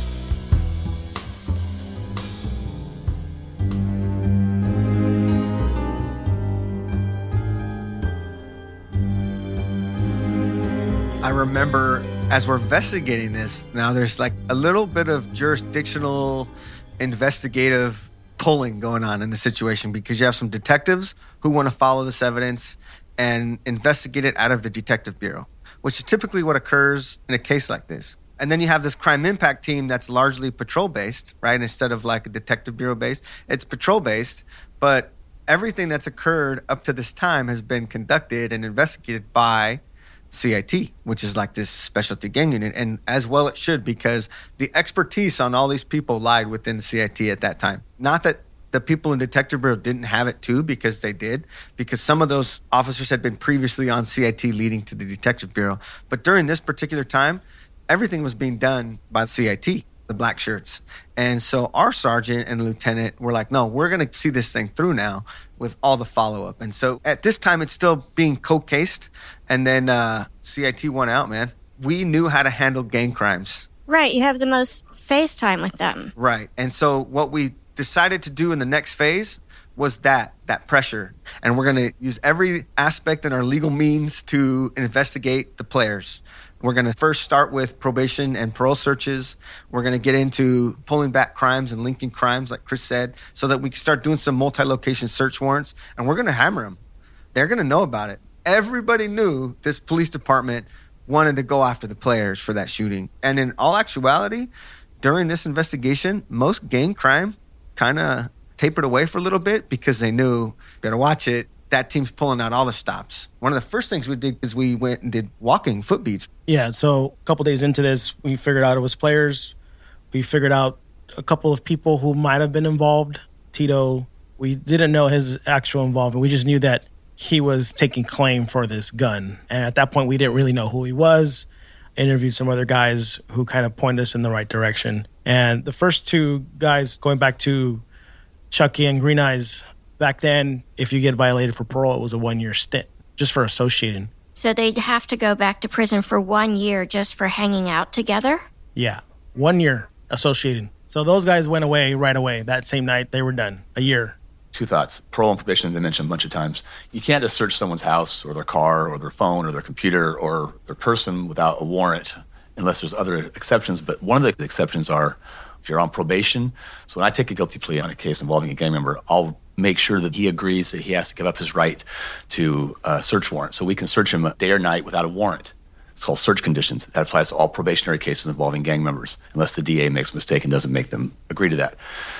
I remember as we're investigating this, now there's like a little bit of jurisdictional investigative pulling going on in the situation because you have some detectives who want to follow this evidence and investigate it out of the detective bureau, which is typically what occurs in a case like this. And then you have this crime impact team that's largely patrol-based, right? Instead of like a detective bureau-based, it's patrol-based, but everything that's occurred up to this time has been conducted and investigated by C I T, which is like this specialty gang unit, and as well it should, because the expertise on all these people lied within the C I T at that time. Not that the people in Detective Bureau didn't have it too, because they did, because some of those officers had been previously on C I T leading to the Detective Bureau. But during this particular time, everything was being done by C I T, the black shirts. And so our sergeant and lieutenant were like, no, we're going to see this thing through now with all the follow-up. And so at this time, it's still being co-cased. And then uh, C I T won out, man. We knew how to handle gang crimes. Right, you have the most face time with them. Right. And so what we decided to do in the next phase was that, that pressure. And we're going to use every aspect in our legal means to investigate the players. We're going to first start with probation and parole searches. We're going to get into pulling back crimes and linking crimes, like Chris said, so that we can start doing some multi-location search warrants. And we're going to hammer them. They're going to know about it. Everybody knew this police department wanted to go after the players for that shooting. And in all actuality, during this investigation, most gang crime kind of tapered away for a little bit because they knew, better watch it, that team's pulling out all the stops. One of the first things we did is we went and did walking foot beats. Yeah, so a couple days into this, we figured out it was players. We figured out a couple of people who might have been involved. Tito, we didn't know his actual involvement. We just knew that he was taking claim for this gun. And at that point, we didn't really know who he was. I interviewed some other guys who kind of pointed us in the right direction. And the first two guys, going back to Chucky and Green Eyes, back then, if you get violated for parole, it was a one-year stint just for associating. So they'd have to go back to prison for one year just for hanging out together? Yeah, one year associating. So those guys went away right away. That same night, they were done. A year. Two thoughts. Parole and probation, they mentioned a bunch of times. You can't just search someone's house or their car or their phone or their computer or their person without a warrant unless there's other exceptions. But one of the exceptions are if you're on probation. So when I take a guilty plea on a case involving a gang member, I'll make sure that he agrees that he has to give up his right to a search warrant. So we can search him day or night without a warrant. It's called search conditions. That applies to all probationary cases involving gang members, unless the D A makes a mistake and doesn't make them agree to that.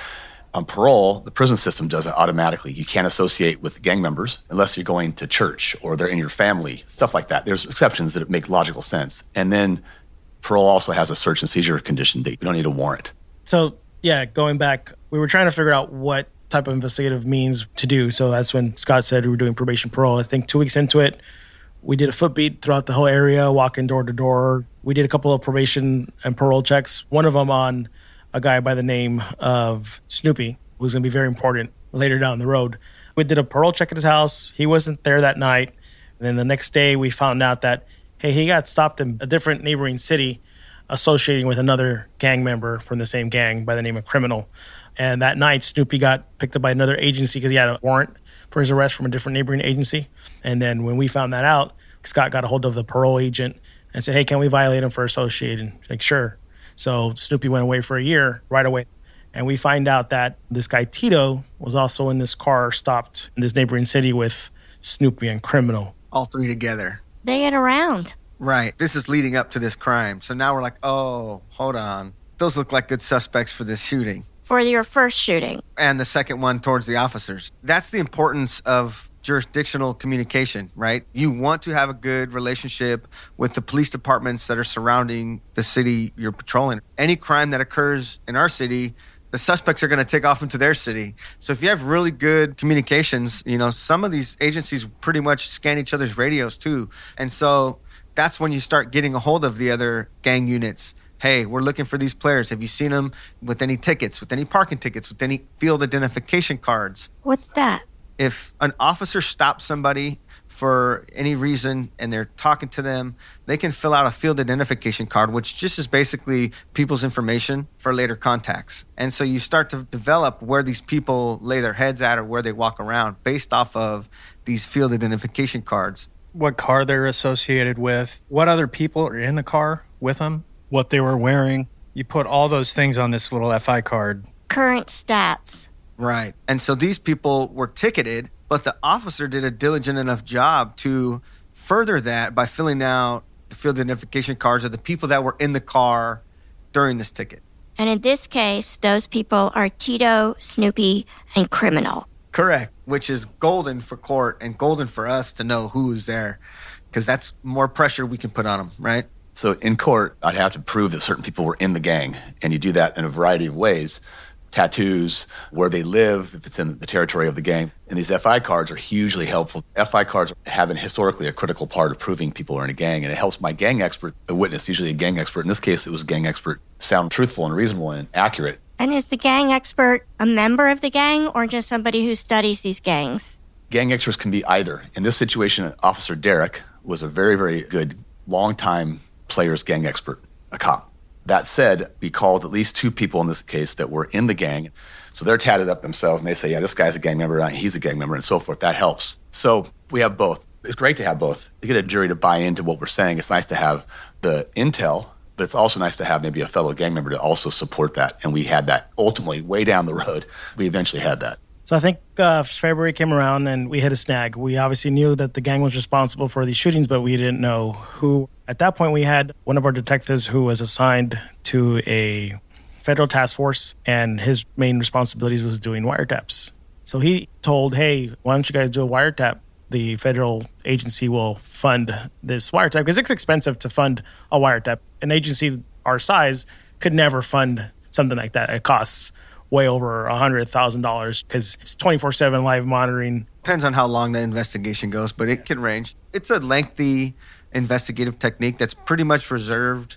On parole, the prison system does it automatically. You can't associate with gang members unless you're going to church or they're in your family, stuff like that. There's exceptions that make logical sense. And then parole also has a search and seizure condition that you don't need a warrant. So, yeah, going back, we were trying to figure out what type of investigative means to do. So that's when Scott said we were doing probation parole. I think two weeks into it, we did a foot beat throughout the whole area, walking door to door. We did a couple of probation and parole checks, one of them on a guy by the name of Snoopy, who's going to be very important later down the road. We did a parole check at his house. He wasn't there that night. And then the next day, we found out that, hey, he got stopped in a different neighboring city associating with another gang member from the same gang by the name of Criminal. And that night, Snoopy got picked up by another agency because he had a warrant for his arrest from a different neighboring agency. And then when we found that out, Scott got a hold of the parole agent and said, hey, can we violate him for associating? Like, sure. So Snoopy went away for a year right away. And we find out that this guy Tito was also in this car stopped in this neighboring city with Snoopy and Criminal. All three together. They get around. Right. This is leading up to this crime. So now we're like, oh, hold on. Those look like good suspects for this shooting. For your first shooting. And the second one towards the officers. That's the importance of jurisdictional communication, right? You want to have a good relationship with the police departments that are surrounding the city you're patrolling. Any crime that occurs in our city, the suspects are going to take off into their city. So if you have really good communications, you know, some of these agencies pretty much scan each other's radios too. And so that's when you start getting a hold of the other gang units. Hey, we're looking for these players. Have you seen them with any tickets, with any parking tickets, with any field identification cards? What's that? If an officer stops somebody for any reason and they're talking to them, they can fill out a field identification card, which just is basically people's information for later contacts. And so you start to develop where these people lay their heads at or where they walk around based off of these field identification cards. What car they're associated with, what other people are in the car with them, what they were wearing. You put all those things on this little F I card. Current stats. Right. And so these people were ticketed, but the officer did a diligent enough job to further that by filling out the field identification cards of the people that were in the car during this ticket. And in this case, those people are Tito, Snoopy, and Criminal. Correct. Which is golden for court and golden for us to know who is there, because that's more pressure we can put on them, right? So in court, I'd have to prove that certain people were in the gang, and you do that in a variety of ways. Tattoos, where they live, if it's in the territory of the gang. And these F I cards are hugely helpful. F I cards have been historically a critical part of proving people are in a gang, and it helps my gang expert, the witness, usually a gang expert. In this case, it was a gang expert, sound truthful and reasonable and accurate. And is the gang expert a member of the gang or just somebody who studies these gangs? Gang experts can be either. In this situation, Officer Derek was a very, very good, long-time players gang expert, a cop. That said, we called at least two people in this case that were in the gang. So they're tatted up themselves, and they say, yeah, this guy's a gang member, he's a gang member, and so forth. That helps. So we have both. It's great to have both. To get a jury to buy into what we're saying, it's nice to have the intel, but it's also nice to have maybe a fellow gang member to also support that. And we had that ultimately way down the road. We eventually had that. So I think uh, February came around and we hit a snag. We obviously knew that the gang was responsible for these shootings, but we didn't know who. At that point, we had one of our detectives who was assigned to a federal task force, and his main responsibilities was doing wiretaps. So he told, hey, why don't you guys do a wiretap? The federal agency will fund this wiretap because it's expensive to fund a wiretap. An agency our size could never fund something like that. It costs way over one hundred thousand dollars because it's twenty-four seven live monitoring. Depends on how long the investigation goes, but it can range. It's a lengthy investigative technique that's pretty much reserved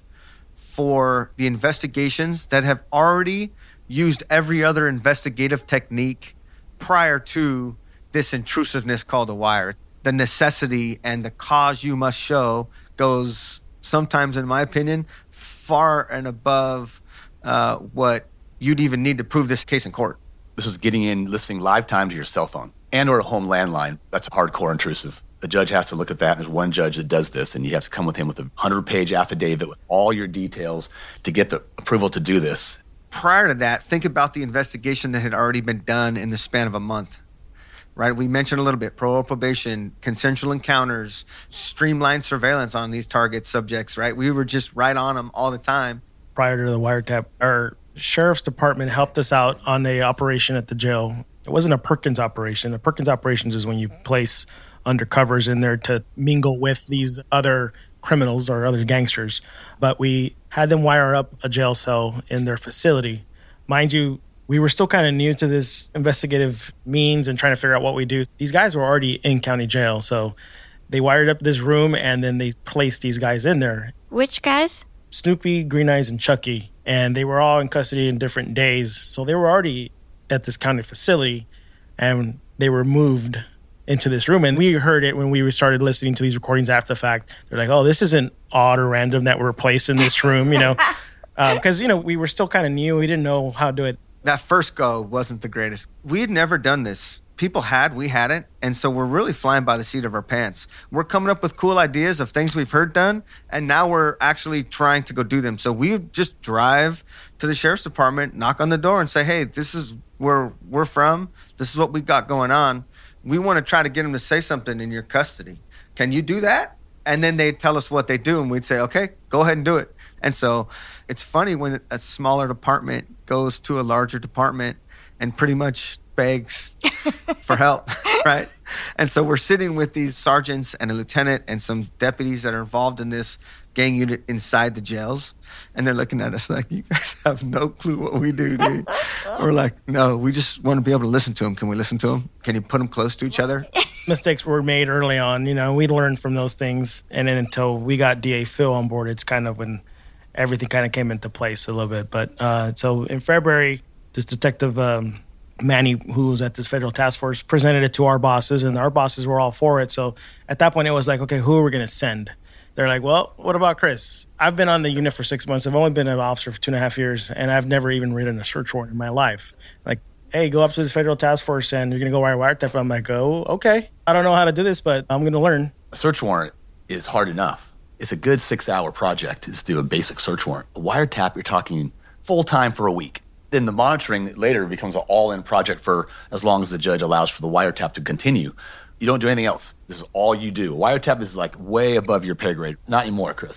for the investigations that have already used every other investigative technique prior to this intrusiveness called a wire. The necessity and the cause you must show goes sometimes, in my opinion, far and above uh, what you'd even need to prove this case in court. This is getting in, listening live time to your cell phone and or a home landline. That's hardcore intrusive. The judge has to look at that. There's one judge that does this, and you have to come with him with a hundred-page affidavit with all your details to get the approval to do this. Prior to that, think about the investigation that had already been done in the span of a month, right? We mentioned a little bit, parole probation, consensual encounters, streamlined surveillance on these target subjects, right? We were just right on them all the time. Prior to the wiretap, our sheriff's department helped us out on the operation at the jail. It wasn't a Perkins operation. A Perkins operation is when you place undercovers in there to mingle with these other criminals or other gangsters. But we had them wire up a jail cell in their facility. Mind you, we were still kind of new to this investigative means and trying to figure out what we do. These guys were already in county jail, so they wired up this room and then they placed these guys in there. Which guys? Snoopy, Green Eyes, and Chucky. And they were all in custody in different days. So they were already at this county facility and they were moved into this room. And we heard it when we started listening to these recordings after the fact. They're like, oh, this isn't odd or random that we're placed in this room, you know, because, uh, you know, we were still kind of new. We didn't know how to do it. That first go wasn't the greatest. We had never done this. People had, we hadn't. And so we're really flying by the seat of our pants. We're coming up with cool ideas of things we've heard done, and now we're actually trying to go do them. So we just drive to the sheriff's department, knock on the door and say, hey, this is where we're from. This is what we got going on. We want to try to get them to say something in your custody. Can you do that? And then they'd tell us what they do, and we'd say, okay, go ahead and do it. And so it's funny when a smaller department goes to a larger department and pretty much begs for help, right? And so we're sitting with these sergeants and a lieutenant and some deputies that are involved in this gang unit inside the jails. And they're looking at us like, you guys have no clue what we do, dude. We're like, no, we just want to be able to listen to them. Can we listen to them? Can you put them close to each other? Mistakes were made early on. You know, we learned from those things. And then until we got D A Phil on board, it's kind of when everything kind of came into place a little bit. But uh, so in February, this detective, um, Manny, who was at this federal task force, presented it to our bosses, and our bosses were all for it. So at that point, it was like, okay, who are we going to send? They're like, well, what about Chris? I've been on the unit for six months. I've only been an officer for two and a half years, and I've never even written a search warrant in my life. Like, hey, go up to this federal task force, and you're going to go wire wiretap. I'm like, oh, okay. I don't know how to do this, but I'm going to learn. A search warrant is hard enough. It's a good six-hour project to do a basic search warrant. A wiretap, you're talking full-time for a week. Then the monitoring later becomes an all-in project for as long as the judge allows for the wiretap to continue. You don't do anything else. This is all you do. A wiretap is like way above your pay grade. Not anymore, Chris.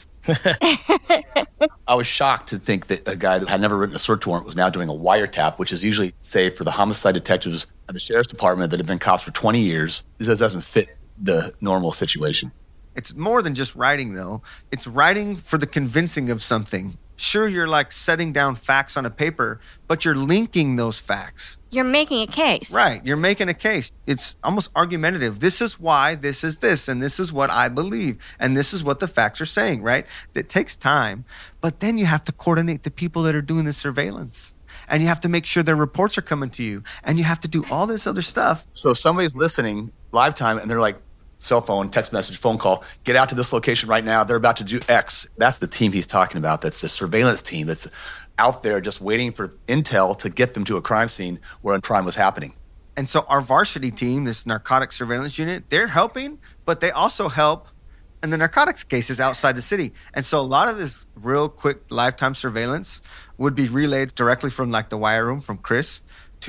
I was shocked to think that a guy that had never written a search warrant was now doing a wiretap, which is usually, say, for the homicide detectives at the sheriff's department that have been cops for twenty years. This doesn't fit the normal situation. It's more than just writing, though. It's writing for the convincing of something. Sure, you're like setting down facts on a paper, but you're linking those facts. You're making a case. Right. You're making a case. It's almost argumentative. This is why, this is this, and this is what I believe, and this is what the facts are saying, right? It takes time, but then you have to coordinate the people that are doing the surveillance. And you have to make sure their reports are coming to you, and you have to do all this other stuff. So if somebody's listening live time, and they're like, cell phone, text message, phone call, get out to this location right now. They're about to do X. That's the team he's talking about. That's the surveillance team that's out there just waiting for intel to get them to a crime scene where a crime was happening. And so our varsity team, this narcotics surveillance unit, they're helping, but they also help in the narcotics cases outside the city. And so a lot of this real quick lifetime surveillance would be relayed directly from like the wire room from Chris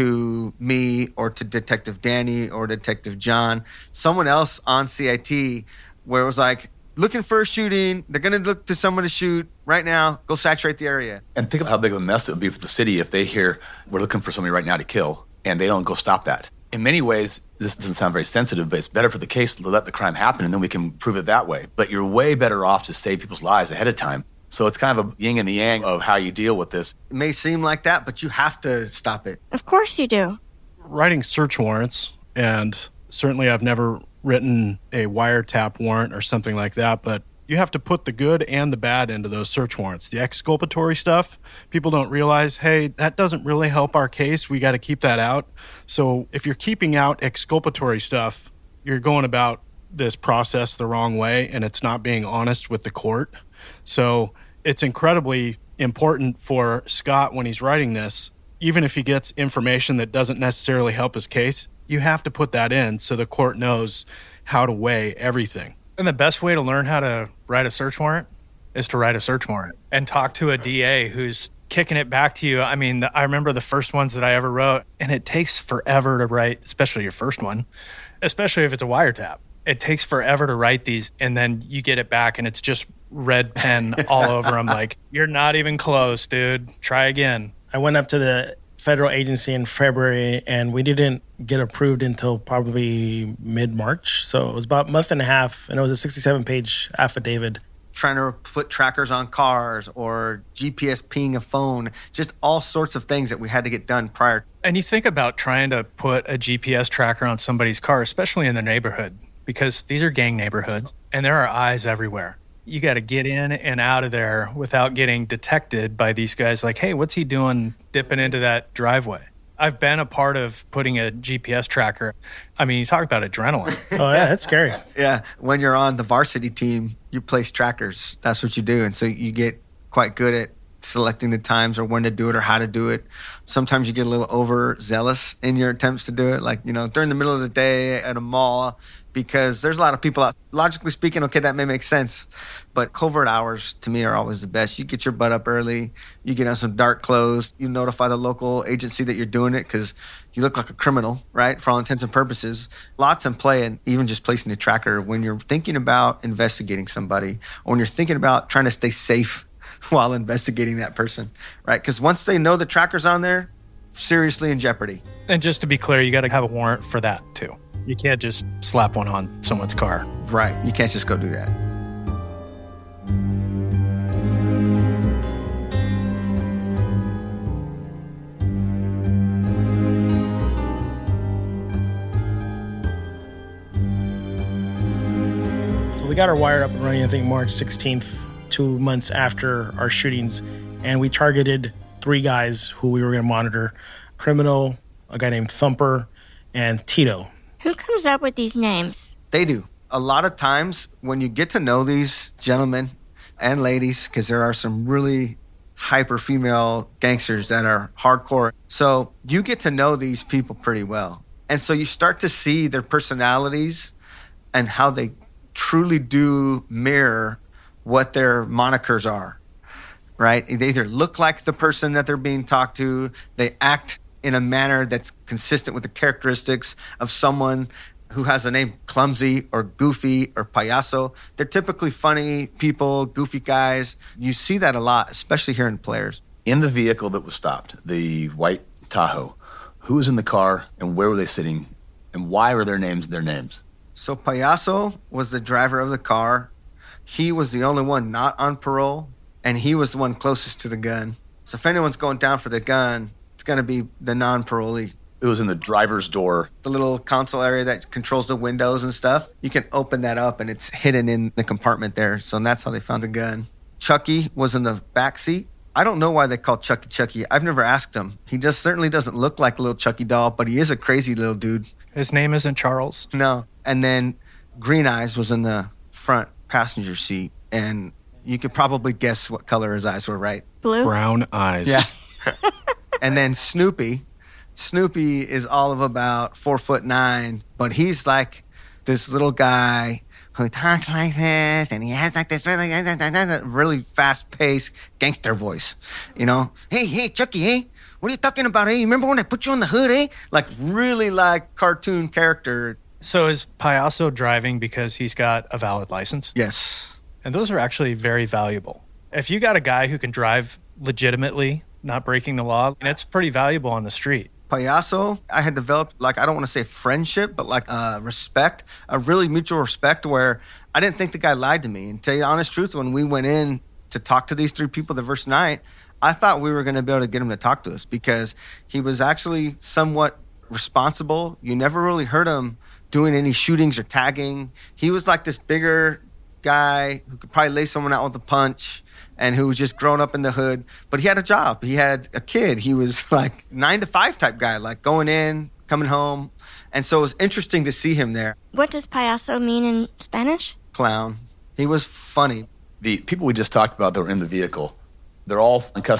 to me or to Detective Danny or Detective John, someone else on C I T, where it was like, looking for a shooting, they're going to look to someone to shoot right now, go saturate the area. And think of how big of a mess it would be for the city if they hear, we're looking for somebody right now to kill, and they don't go stop that. In many ways, this doesn't sound very sensitive, but it's better for the case to let the crime happen, and then we can prove it that way. But you're way better off to save people's lives ahead of time. So it's kind of a yin and the yang of how you deal with this. It may seem like that, but you have to stop it. Of course you do. Writing search warrants, and certainly I've never written a wiretap warrant or something like that, but you have to put the good and the bad into those search warrants. The exculpatory stuff, people don't realize, hey, that doesn't really help our case. We got to keep that out. So if you're keeping out exculpatory stuff, you're going about this process the wrong way, and it's not being honest with the court. So it's incredibly important for Scott when he's writing this Even if he gets information that doesn't necessarily help his case, you have to put that in so the court knows how to weigh everything. And the best way to learn how to write a search warrant is to write a search warrant and talk to a D A who's kicking it back to you. I mean, I remember the first ones that I ever wrote, and it takes forever to write, especially your first one, especially if it's a wiretap. It takes forever to write these, and then you get it back, and it's just red pen all over them. Like, you're not even close, dude. Try again. I went up to the federal agency in February, and we didn't get approved until probably mid-March. So it was about a month and a half, and it was a sixty-seven page affidavit. Trying to put trackers on cars or G P S ping a phone, just all sorts of things that we had to get done prior. And you think about trying to put a G P S tracker on somebody's car, especially in the neighborhood, because these are gang neighborhoods, and there are eyes everywhere. You got to get in and out of there without getting detected by these guys like, hey, what's he doing dipping into that driveway? I've been a part of putting a G P S tracker. I mean, you talk about adrenaline. Oh, yeah, that's scary. Yeah, when you're on the varsity team, you place trackers. That's what you do. And so you get quite good at selecting the times or when to do it or how to do it. Sometimes you get a little overzealous in your attempts to do it, like, you know, during the middle of the day at a mall, because there's a lot of people out. Logically speaking, okay, that may make sense. But covert hours, to me, are always the best. You get your butt up early. You get on some dark clothes. You notify the local agency that you're doing it because you look like a criminal, right, for all intents and purposes. Lots in play, and even just placing a tracker when you're thinking about investigating somebody or when you're thinking about trying to stay safe while investigating that person, right? Because once they know the tracker's on there, seriously in jeopardy. And just to be clear, you got to have a warrant for that, too. You can't just slap one on someone's car. Right. You can't just go do that. So we got our wire up and running, I think, March sixteenth, two months after our shootings. And we targeted three guys who we were going to monitor. Criminal, a guy named Thumper, and Tito. Who comes up with these names? They do. A lot of times when you get to know these gentlemen and ladies, because there are some really hyper female gangsters that are hardcore. So you get to know these people pretty well. And so you start to see their personalities and how they truly do mirror what their monikers are, right? They either look like the person that they're being talked to, they act in a manner that's consistent with the characteristics of someone who has a name Clumsy or Goofy or Payaso. They're typically funny people, goofy guys. You see that a lot, especially here in Players. In the vehicle that was stopped, the white Tahoe, who was in the car and where were they sitting and why were their names their names? So Payaso was the driver of the car. He was the only one not on parole, and he was the one closest to the gun. So if anyone's going down for the gun, it's going to be the non-parolee. It was in the driver's door. The little console area that controls the windows and stuff. You can open that up, and it's hidden in the compartment there. So that's how they found the gun. Chucky was in the back seat. I don't know why they call Chucky Chucky. I've never asked him. He just certainly doesn't look like a little Chucky doll, but he is a crazy little dude. His name isn't Charles. No. And then Green Eyes was in the front passenger seat, and you could probably guess what color his eyes were, right? Blue? Brown eyes. Yeah. And then Snoopy. Snoopy is all of about four foot nine, but he's like this little guy who talks like this, and he has like this really, really fast-paced gangster voice, you know? Hey, hey, Chucky, hey, what are you talking about, eh? You remember when I put you on the hood, eh? Like really like cartoon character. So is Payaso driving because he's got a valid license? Yes. And those are actually very valuable. If you got a guy who can drive legitimately, not breaking the law, it's pretty valuable on the street. Payaso, I had developed, like, I don't want to say friendship, but like uh, respect, a really mutual respect where I didn't think the guy lied to me. And to tell you the honest truth, when we went in to talk to these three people the first night, I thought we were going to be able to get him to talk to us because he was actually somewhat responsible. You never really heard him doing any shootings or tagging. He was like this bigger guy who could probably lay someone out with a punch and who was just grown up in the hood. But he had a job. He had a kid. He was like nine to five type guy, like going in, coming home. And so it was interesting to see him there. What does payaso mean in Spanish? Clown. He was funny. The people we just talked about that were in the vehicle, they're all in custody.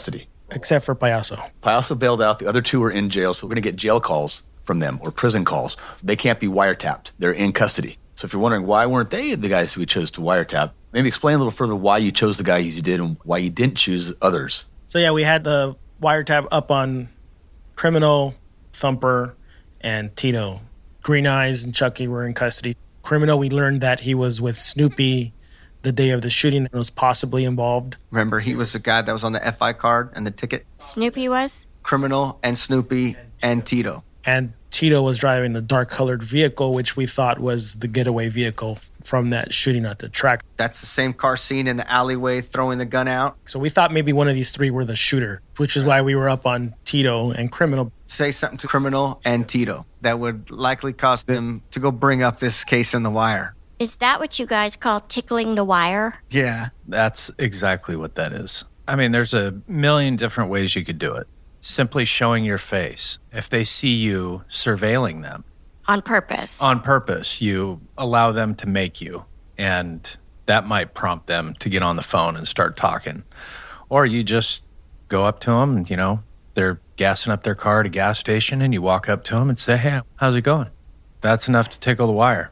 Except for Payaso. Payaso bailed out. The other two are in jail, so we're going to get jail calls from them or prison calls. They can't be wiretapped. They're in custody. So if you're wondering why weren't they the guys who we chose to wiretap, maybe explain a little further why you chose the guys you did and why you didn't choose others. So yeah, we had the wiretap up on Criminal, Thumper, and Tito. Green Eyes and Chucky were in custody. Criminal, we learned that he was with Snoopy the day of the shooting and was possibly involved. Remember, he was the guy that was on the F I card and the ticket? Snoopy was? Criminal and Snoopy and Tito. And Tito was driving a dark-colored vehicle, which we thought was the getaway vehicle from that shooting at the track. That's the same car seen in the alleyway throwing the gun out. So we thought maybe one of these three were the shooter, which is why we were up on Tito and Criminal. Say something to Criminal and Tito that would likely cause them to go bring up this case in the wire. Is that what you guys call tickling the wire? Yeah. That's exactly what that is. I mean, there's a million different ways you could do it. Simply showing your face. If they see you surveilling them. On purpose. On purpose, you allow them to make you. And that might prompt them to get on the phone and start talking. Or you just go up to them and, you know, they're gassing up their car at a gas station and you walk up to them and say, hey, how's it going? That's enough to tickle the wire.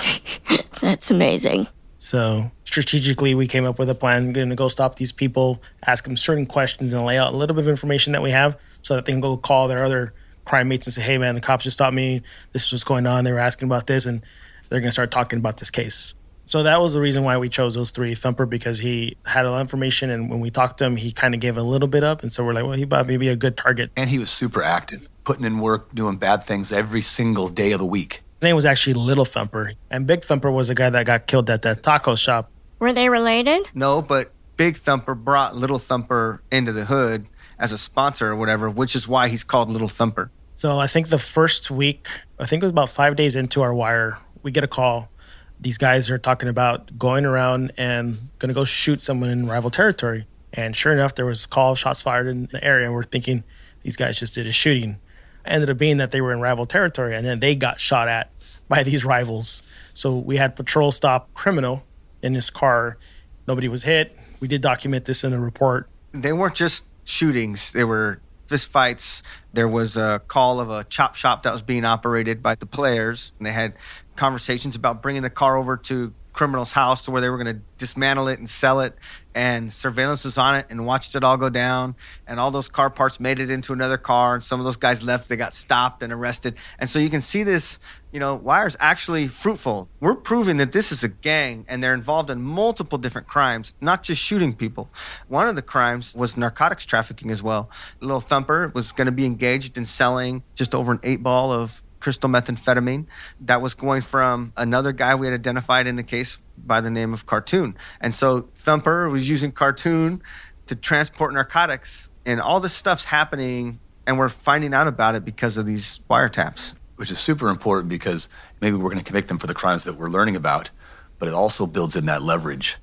That's amazing. So strategically, we came up with a plan. We're going to go stop these people, ask them certain questions, and lay out a little bit of information that we have so that they can go call their other crime mates and say, hey, man, the cops just stopped me. This was going on. They were asking about this, and they're going to start talking about this case. So that was the reason why we chose those three. Thumper, because he had a lot of information, and when we talked to him, he kind of gave a little bit up. And so we're like, well, he might be a good target. And he was super active, putting in work, doing bad things every single day of the week. His name was actually Little Thumper, and Big Thumper was the guy that got killed at that taco shop. Were they related? No, but Big Thumper brought Little Thumper into the hood as a sponsor or whatever, which is why he's called Little Thumper. So I think the first week, I think it was about five days into our wire, we get a call. These guys are talking about going around and going to go shoot someone in rival territory. And sure enough, there was a call, shots fired in the area. And we're thinking these guys just did a shooting. Ended up being that they were in rival territory, and then they got shot at by these rivals. So we had patrol stop Criminal in his car. Nobody was hit. We did document this in a report. They weren't just shootings. They were fist fights. There was a call of a chop shop that was being operated by the players. And they had conversations about bringing the car over to Criminal's house to where they were going to dismantle it and sell it. And surveillance was on it and watched it all go down. And all those car parts made it into another car. And some of those guys left. They got stopped and arrested. And so you can see this, you know, Wire's actually fruitful. We're proving that this is a gang and they're involved in multiple different crimes, not just shooting people. One of the crimes was narcotics trafficking as well. Little Thumper was going to be engaged in selling just over an eight ball of crystal methamphetamine that was going from another guy we had identified in the case by the name of Cartoon. And so Thumper was using Cartoon to transport narcotics, and all this stuff's happening, and we're finding out about it because of these wiretaps. Which is super important because maybe we're going to convict them for the crimes that we're learning about, but it also builds in that leverage.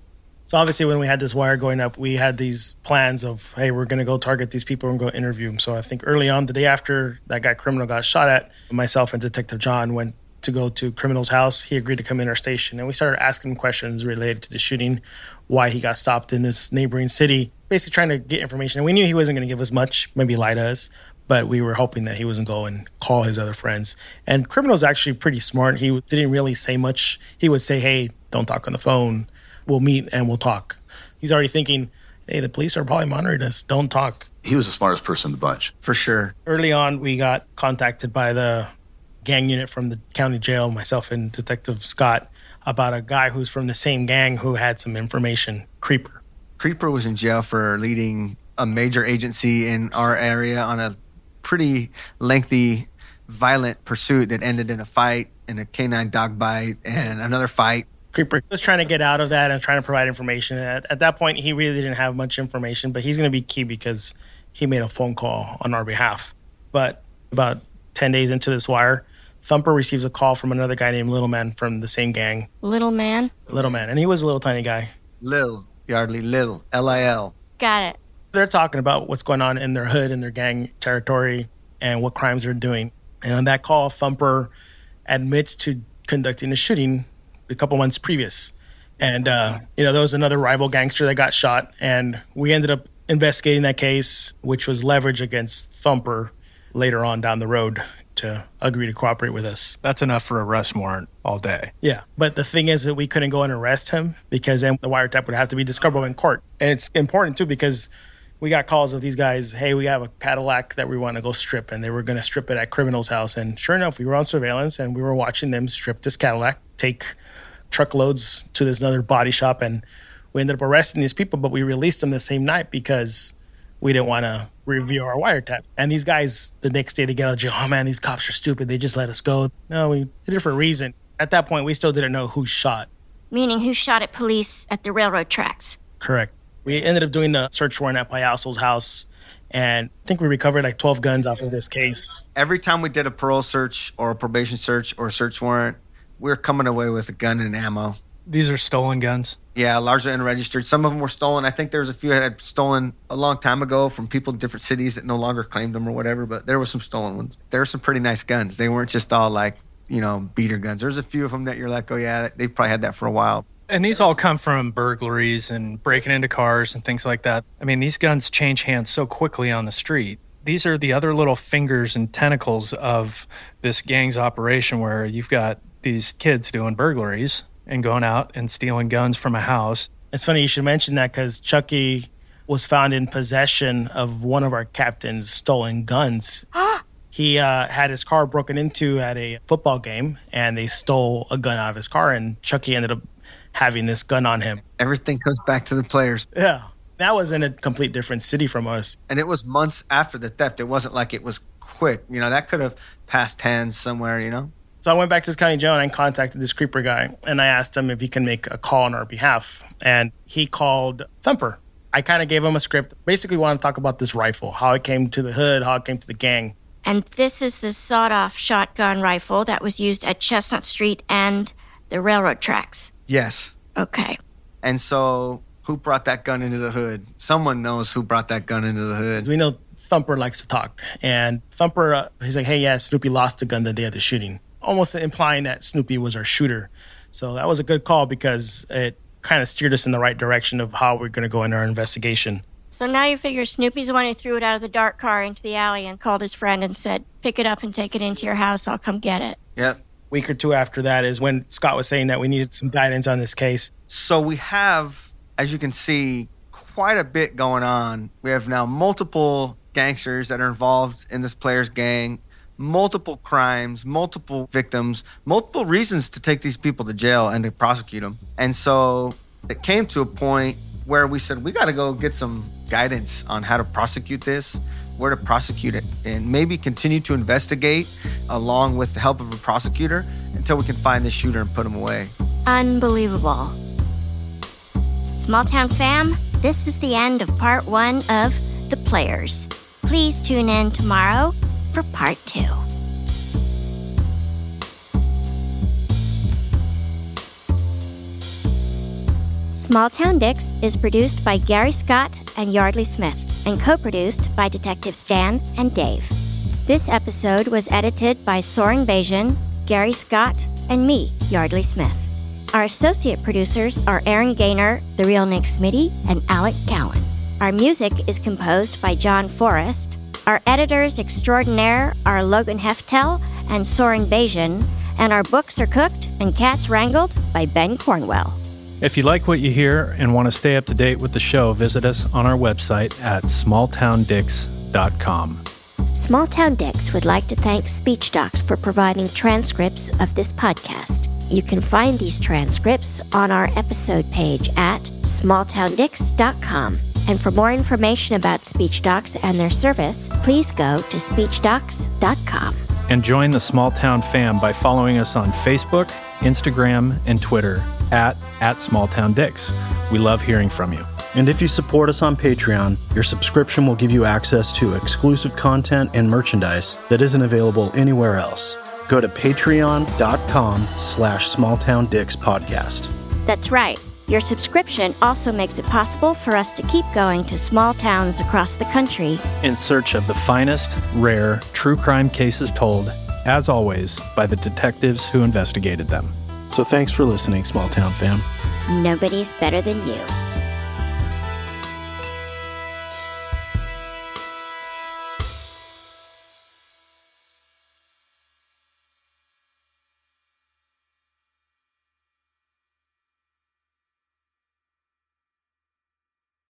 So obviously when we had this wire going up, we had these plans of, hey, we're going to go target these people and go interview them. So I think early on, the day after that guy Criminal got shot at, myself and Detective John went to go to Criminal's house. He agreed to come in our station, and we started asking him questions related to the shooting, why he got stopped in this neighboring city, basically trying to get information. And we knew he wasn't going to give us much, maybe lie to us, but we were hoping that he wasn't going to call his other friends. And Criminal's actually pretty smart. He didn't really say much. He would say, hey, don't talk on the phone. We'll meet and we'll talk. He's already thinking, hey, the police are probably monitoring us. Don't talk. He was the smartest person in the bunch. For sure. Early on, we got contacted by the gang unit from the county jail, myself and Detective Scott, about a guy who's from the same gang who had some information, Creeper. Creeper was in jail for leading a major agency in our area on a pretty lengthy, violent pursuit that ended in a fight and a canine dog bite and another fight. Creeper was trying to get out of that and trying to provide information. At, at that point, he really didn't have much information, but he's going to be key because he made a phone call on our behalf. But about ten days into this wire, Thumper receives a call from another guy named Little Man from the same gang. Little Man? Little Man. And he was a little tiny guy. Lil, Yardley, Lil, L I L. Got it. They're talking about what's going on in their hood, in their gang territory, and what crimes they're doing. And on that call, Thumper admits to conducting a shooting a couple months previous. And, uh, you know, there was another rival gangster that got shot, and we ended up investigating that case, which was leverage against Thumper later on down the road to agree to cooperate with us. That's enough for arrest warrant all day. Yeah. But the thing is that we couldn't go and arrest him because then the wiretap would have to be discoverable in court. And it's important, too, because we got calls of these guys, hey, we have a Cadillac that we want to go strip, and they were going to strip it at criminal's house. And sure enough, we were on surveillance, and we were watching them strip this Cadillac, take truckloads to this another body shop, and we ended up arresting these people, but we released them the same night because we didn't want to review our wiretap. And these guys, the next day they get out of jail, oh man, these cops are stupid. They just let us go. No, we did it for a reason. At that point, we still didn't know who shot. Meaning who shot at police at the railroad tracks. Correct. We ended up doing the search warrant at Payaso's house, and I think we recovered like twelve guns off of this case. Every time we did a parole search or a probation search or a search warrant, we were coming away with a gun and ammo. These are stolen guns? Yeah, largely unregistered. Some of them were stolen. I think there was a few that had stolen a long time ago from people in different cities that no longer claimed them or whatever, but there were some stolen ones. There were some pretty nice guns. They weren't just all like, you know, beater guns. There's a few of them that you're like, oh yeah, they've probably had that for a while. And these all come from burglaries and breaking into cars and things like that. I mean, these guns change hands so quickly on the street. These are the other little fingers and tentacles of this gang's operation where you've got these kids doing burglaries and going out and stealing guns from a house. It's funny you should mention that because Chucky was found in possession of one of our captain's stolen guns. He uh, had his car broken into at a football game, and they stole a gun out of his car, and Chucky ended up having this gun on him. Everything comes back to the players. Yeah. That was in a complete different city from us. And it was months after the theft. It wasn't like it was quick. You know, that could have passed hands somewhere, you know? So I went back to this county jail and I contacted this creeper guy, and I asked him if he can make a call on our behalf. And he called Thumper. I kind of gave him a script. Basically wanted to talk about this rifle, how it came to the hood, how it came to the gang. And this is the sawed-off shotgun rifle that was used at Chestnut Street and the railroad tracks. Yes. Okay. And so who brought that gun into the hood? Someone knows who brought that gun into the hood. We know Thumper likes to talk. And Thumper, uh, he's like, hey, yeah, Snoopy lost the gun the day of the shooting. Almost implying that Snoopy was our shooter. So that was a good call because it kind of steered us in the right direction of how we're going to go in our investigation. So now you figure Snoopy's the one who threw it out of the dark car into the alley and called his friend and said, pick it up and take it into your house. I'll come get it. Yep. Week or two after that is when Scott was saying that we needed some guidance on this case. So we have, as you can see, quite a bit going on. We have now multiple gangsters that are involved in this player's gang, multiple crimes, multiple victims, multiple reasons to take these people to jail and to prosecute them. And so it came to a point where we said, we got to go get some guidance on how to prosecute this, where to prosecute it, and maybe continue to investigate along with the help of a prosecutor until we can find the shooter and put him away. Unbelievable. Small Town fam, this is the end of part one of The Players. Please tune in tomorrow for part two. Small Town Dicks is produced by Gary Scott and Yardley Smith and co-produced by Detectives Dan and Dave. This episode was edited by Soren Bajan, Gary Scott, and me, Yardley Smith. Our associate producers are Aaron Gaynor, The Real Nick Smitty, and Alec Cowan. Our music is composed by John Forrest. Our editors extraordinaire are Logan Heftel and Soren Bajan, and our books are cooked and cats wrangled by Ben Cornwell. If you like what you hear and want to stay up to date with the show, visit us on our website at small town dicks dot com. Small Town Dicks would like to thank SpeechDocs for providing transcripts of this podcast. You can find these transcripts on our episode page at small town dicks dot com. And for more information about SpeechDocs and their service, please go to speech docs dot com. And join the Small Town fam by following us on Facebook, Instagram, and Twitter at, at SmallTownDicks. We love hearing from you. And if you support us on Patreon, your subscription will give you access to exclusive content and merchandise that isn't available anywhere else. Go to patreon.com slash smalltowndicks podcast. That's right. Your subscription also makes it possible for us to keep going to small towns across the country in search of the finest, rare, true crime cases told, as always, by the detectives who investigated them. So thanks for listening, Small Town fam. Nobody's better than you.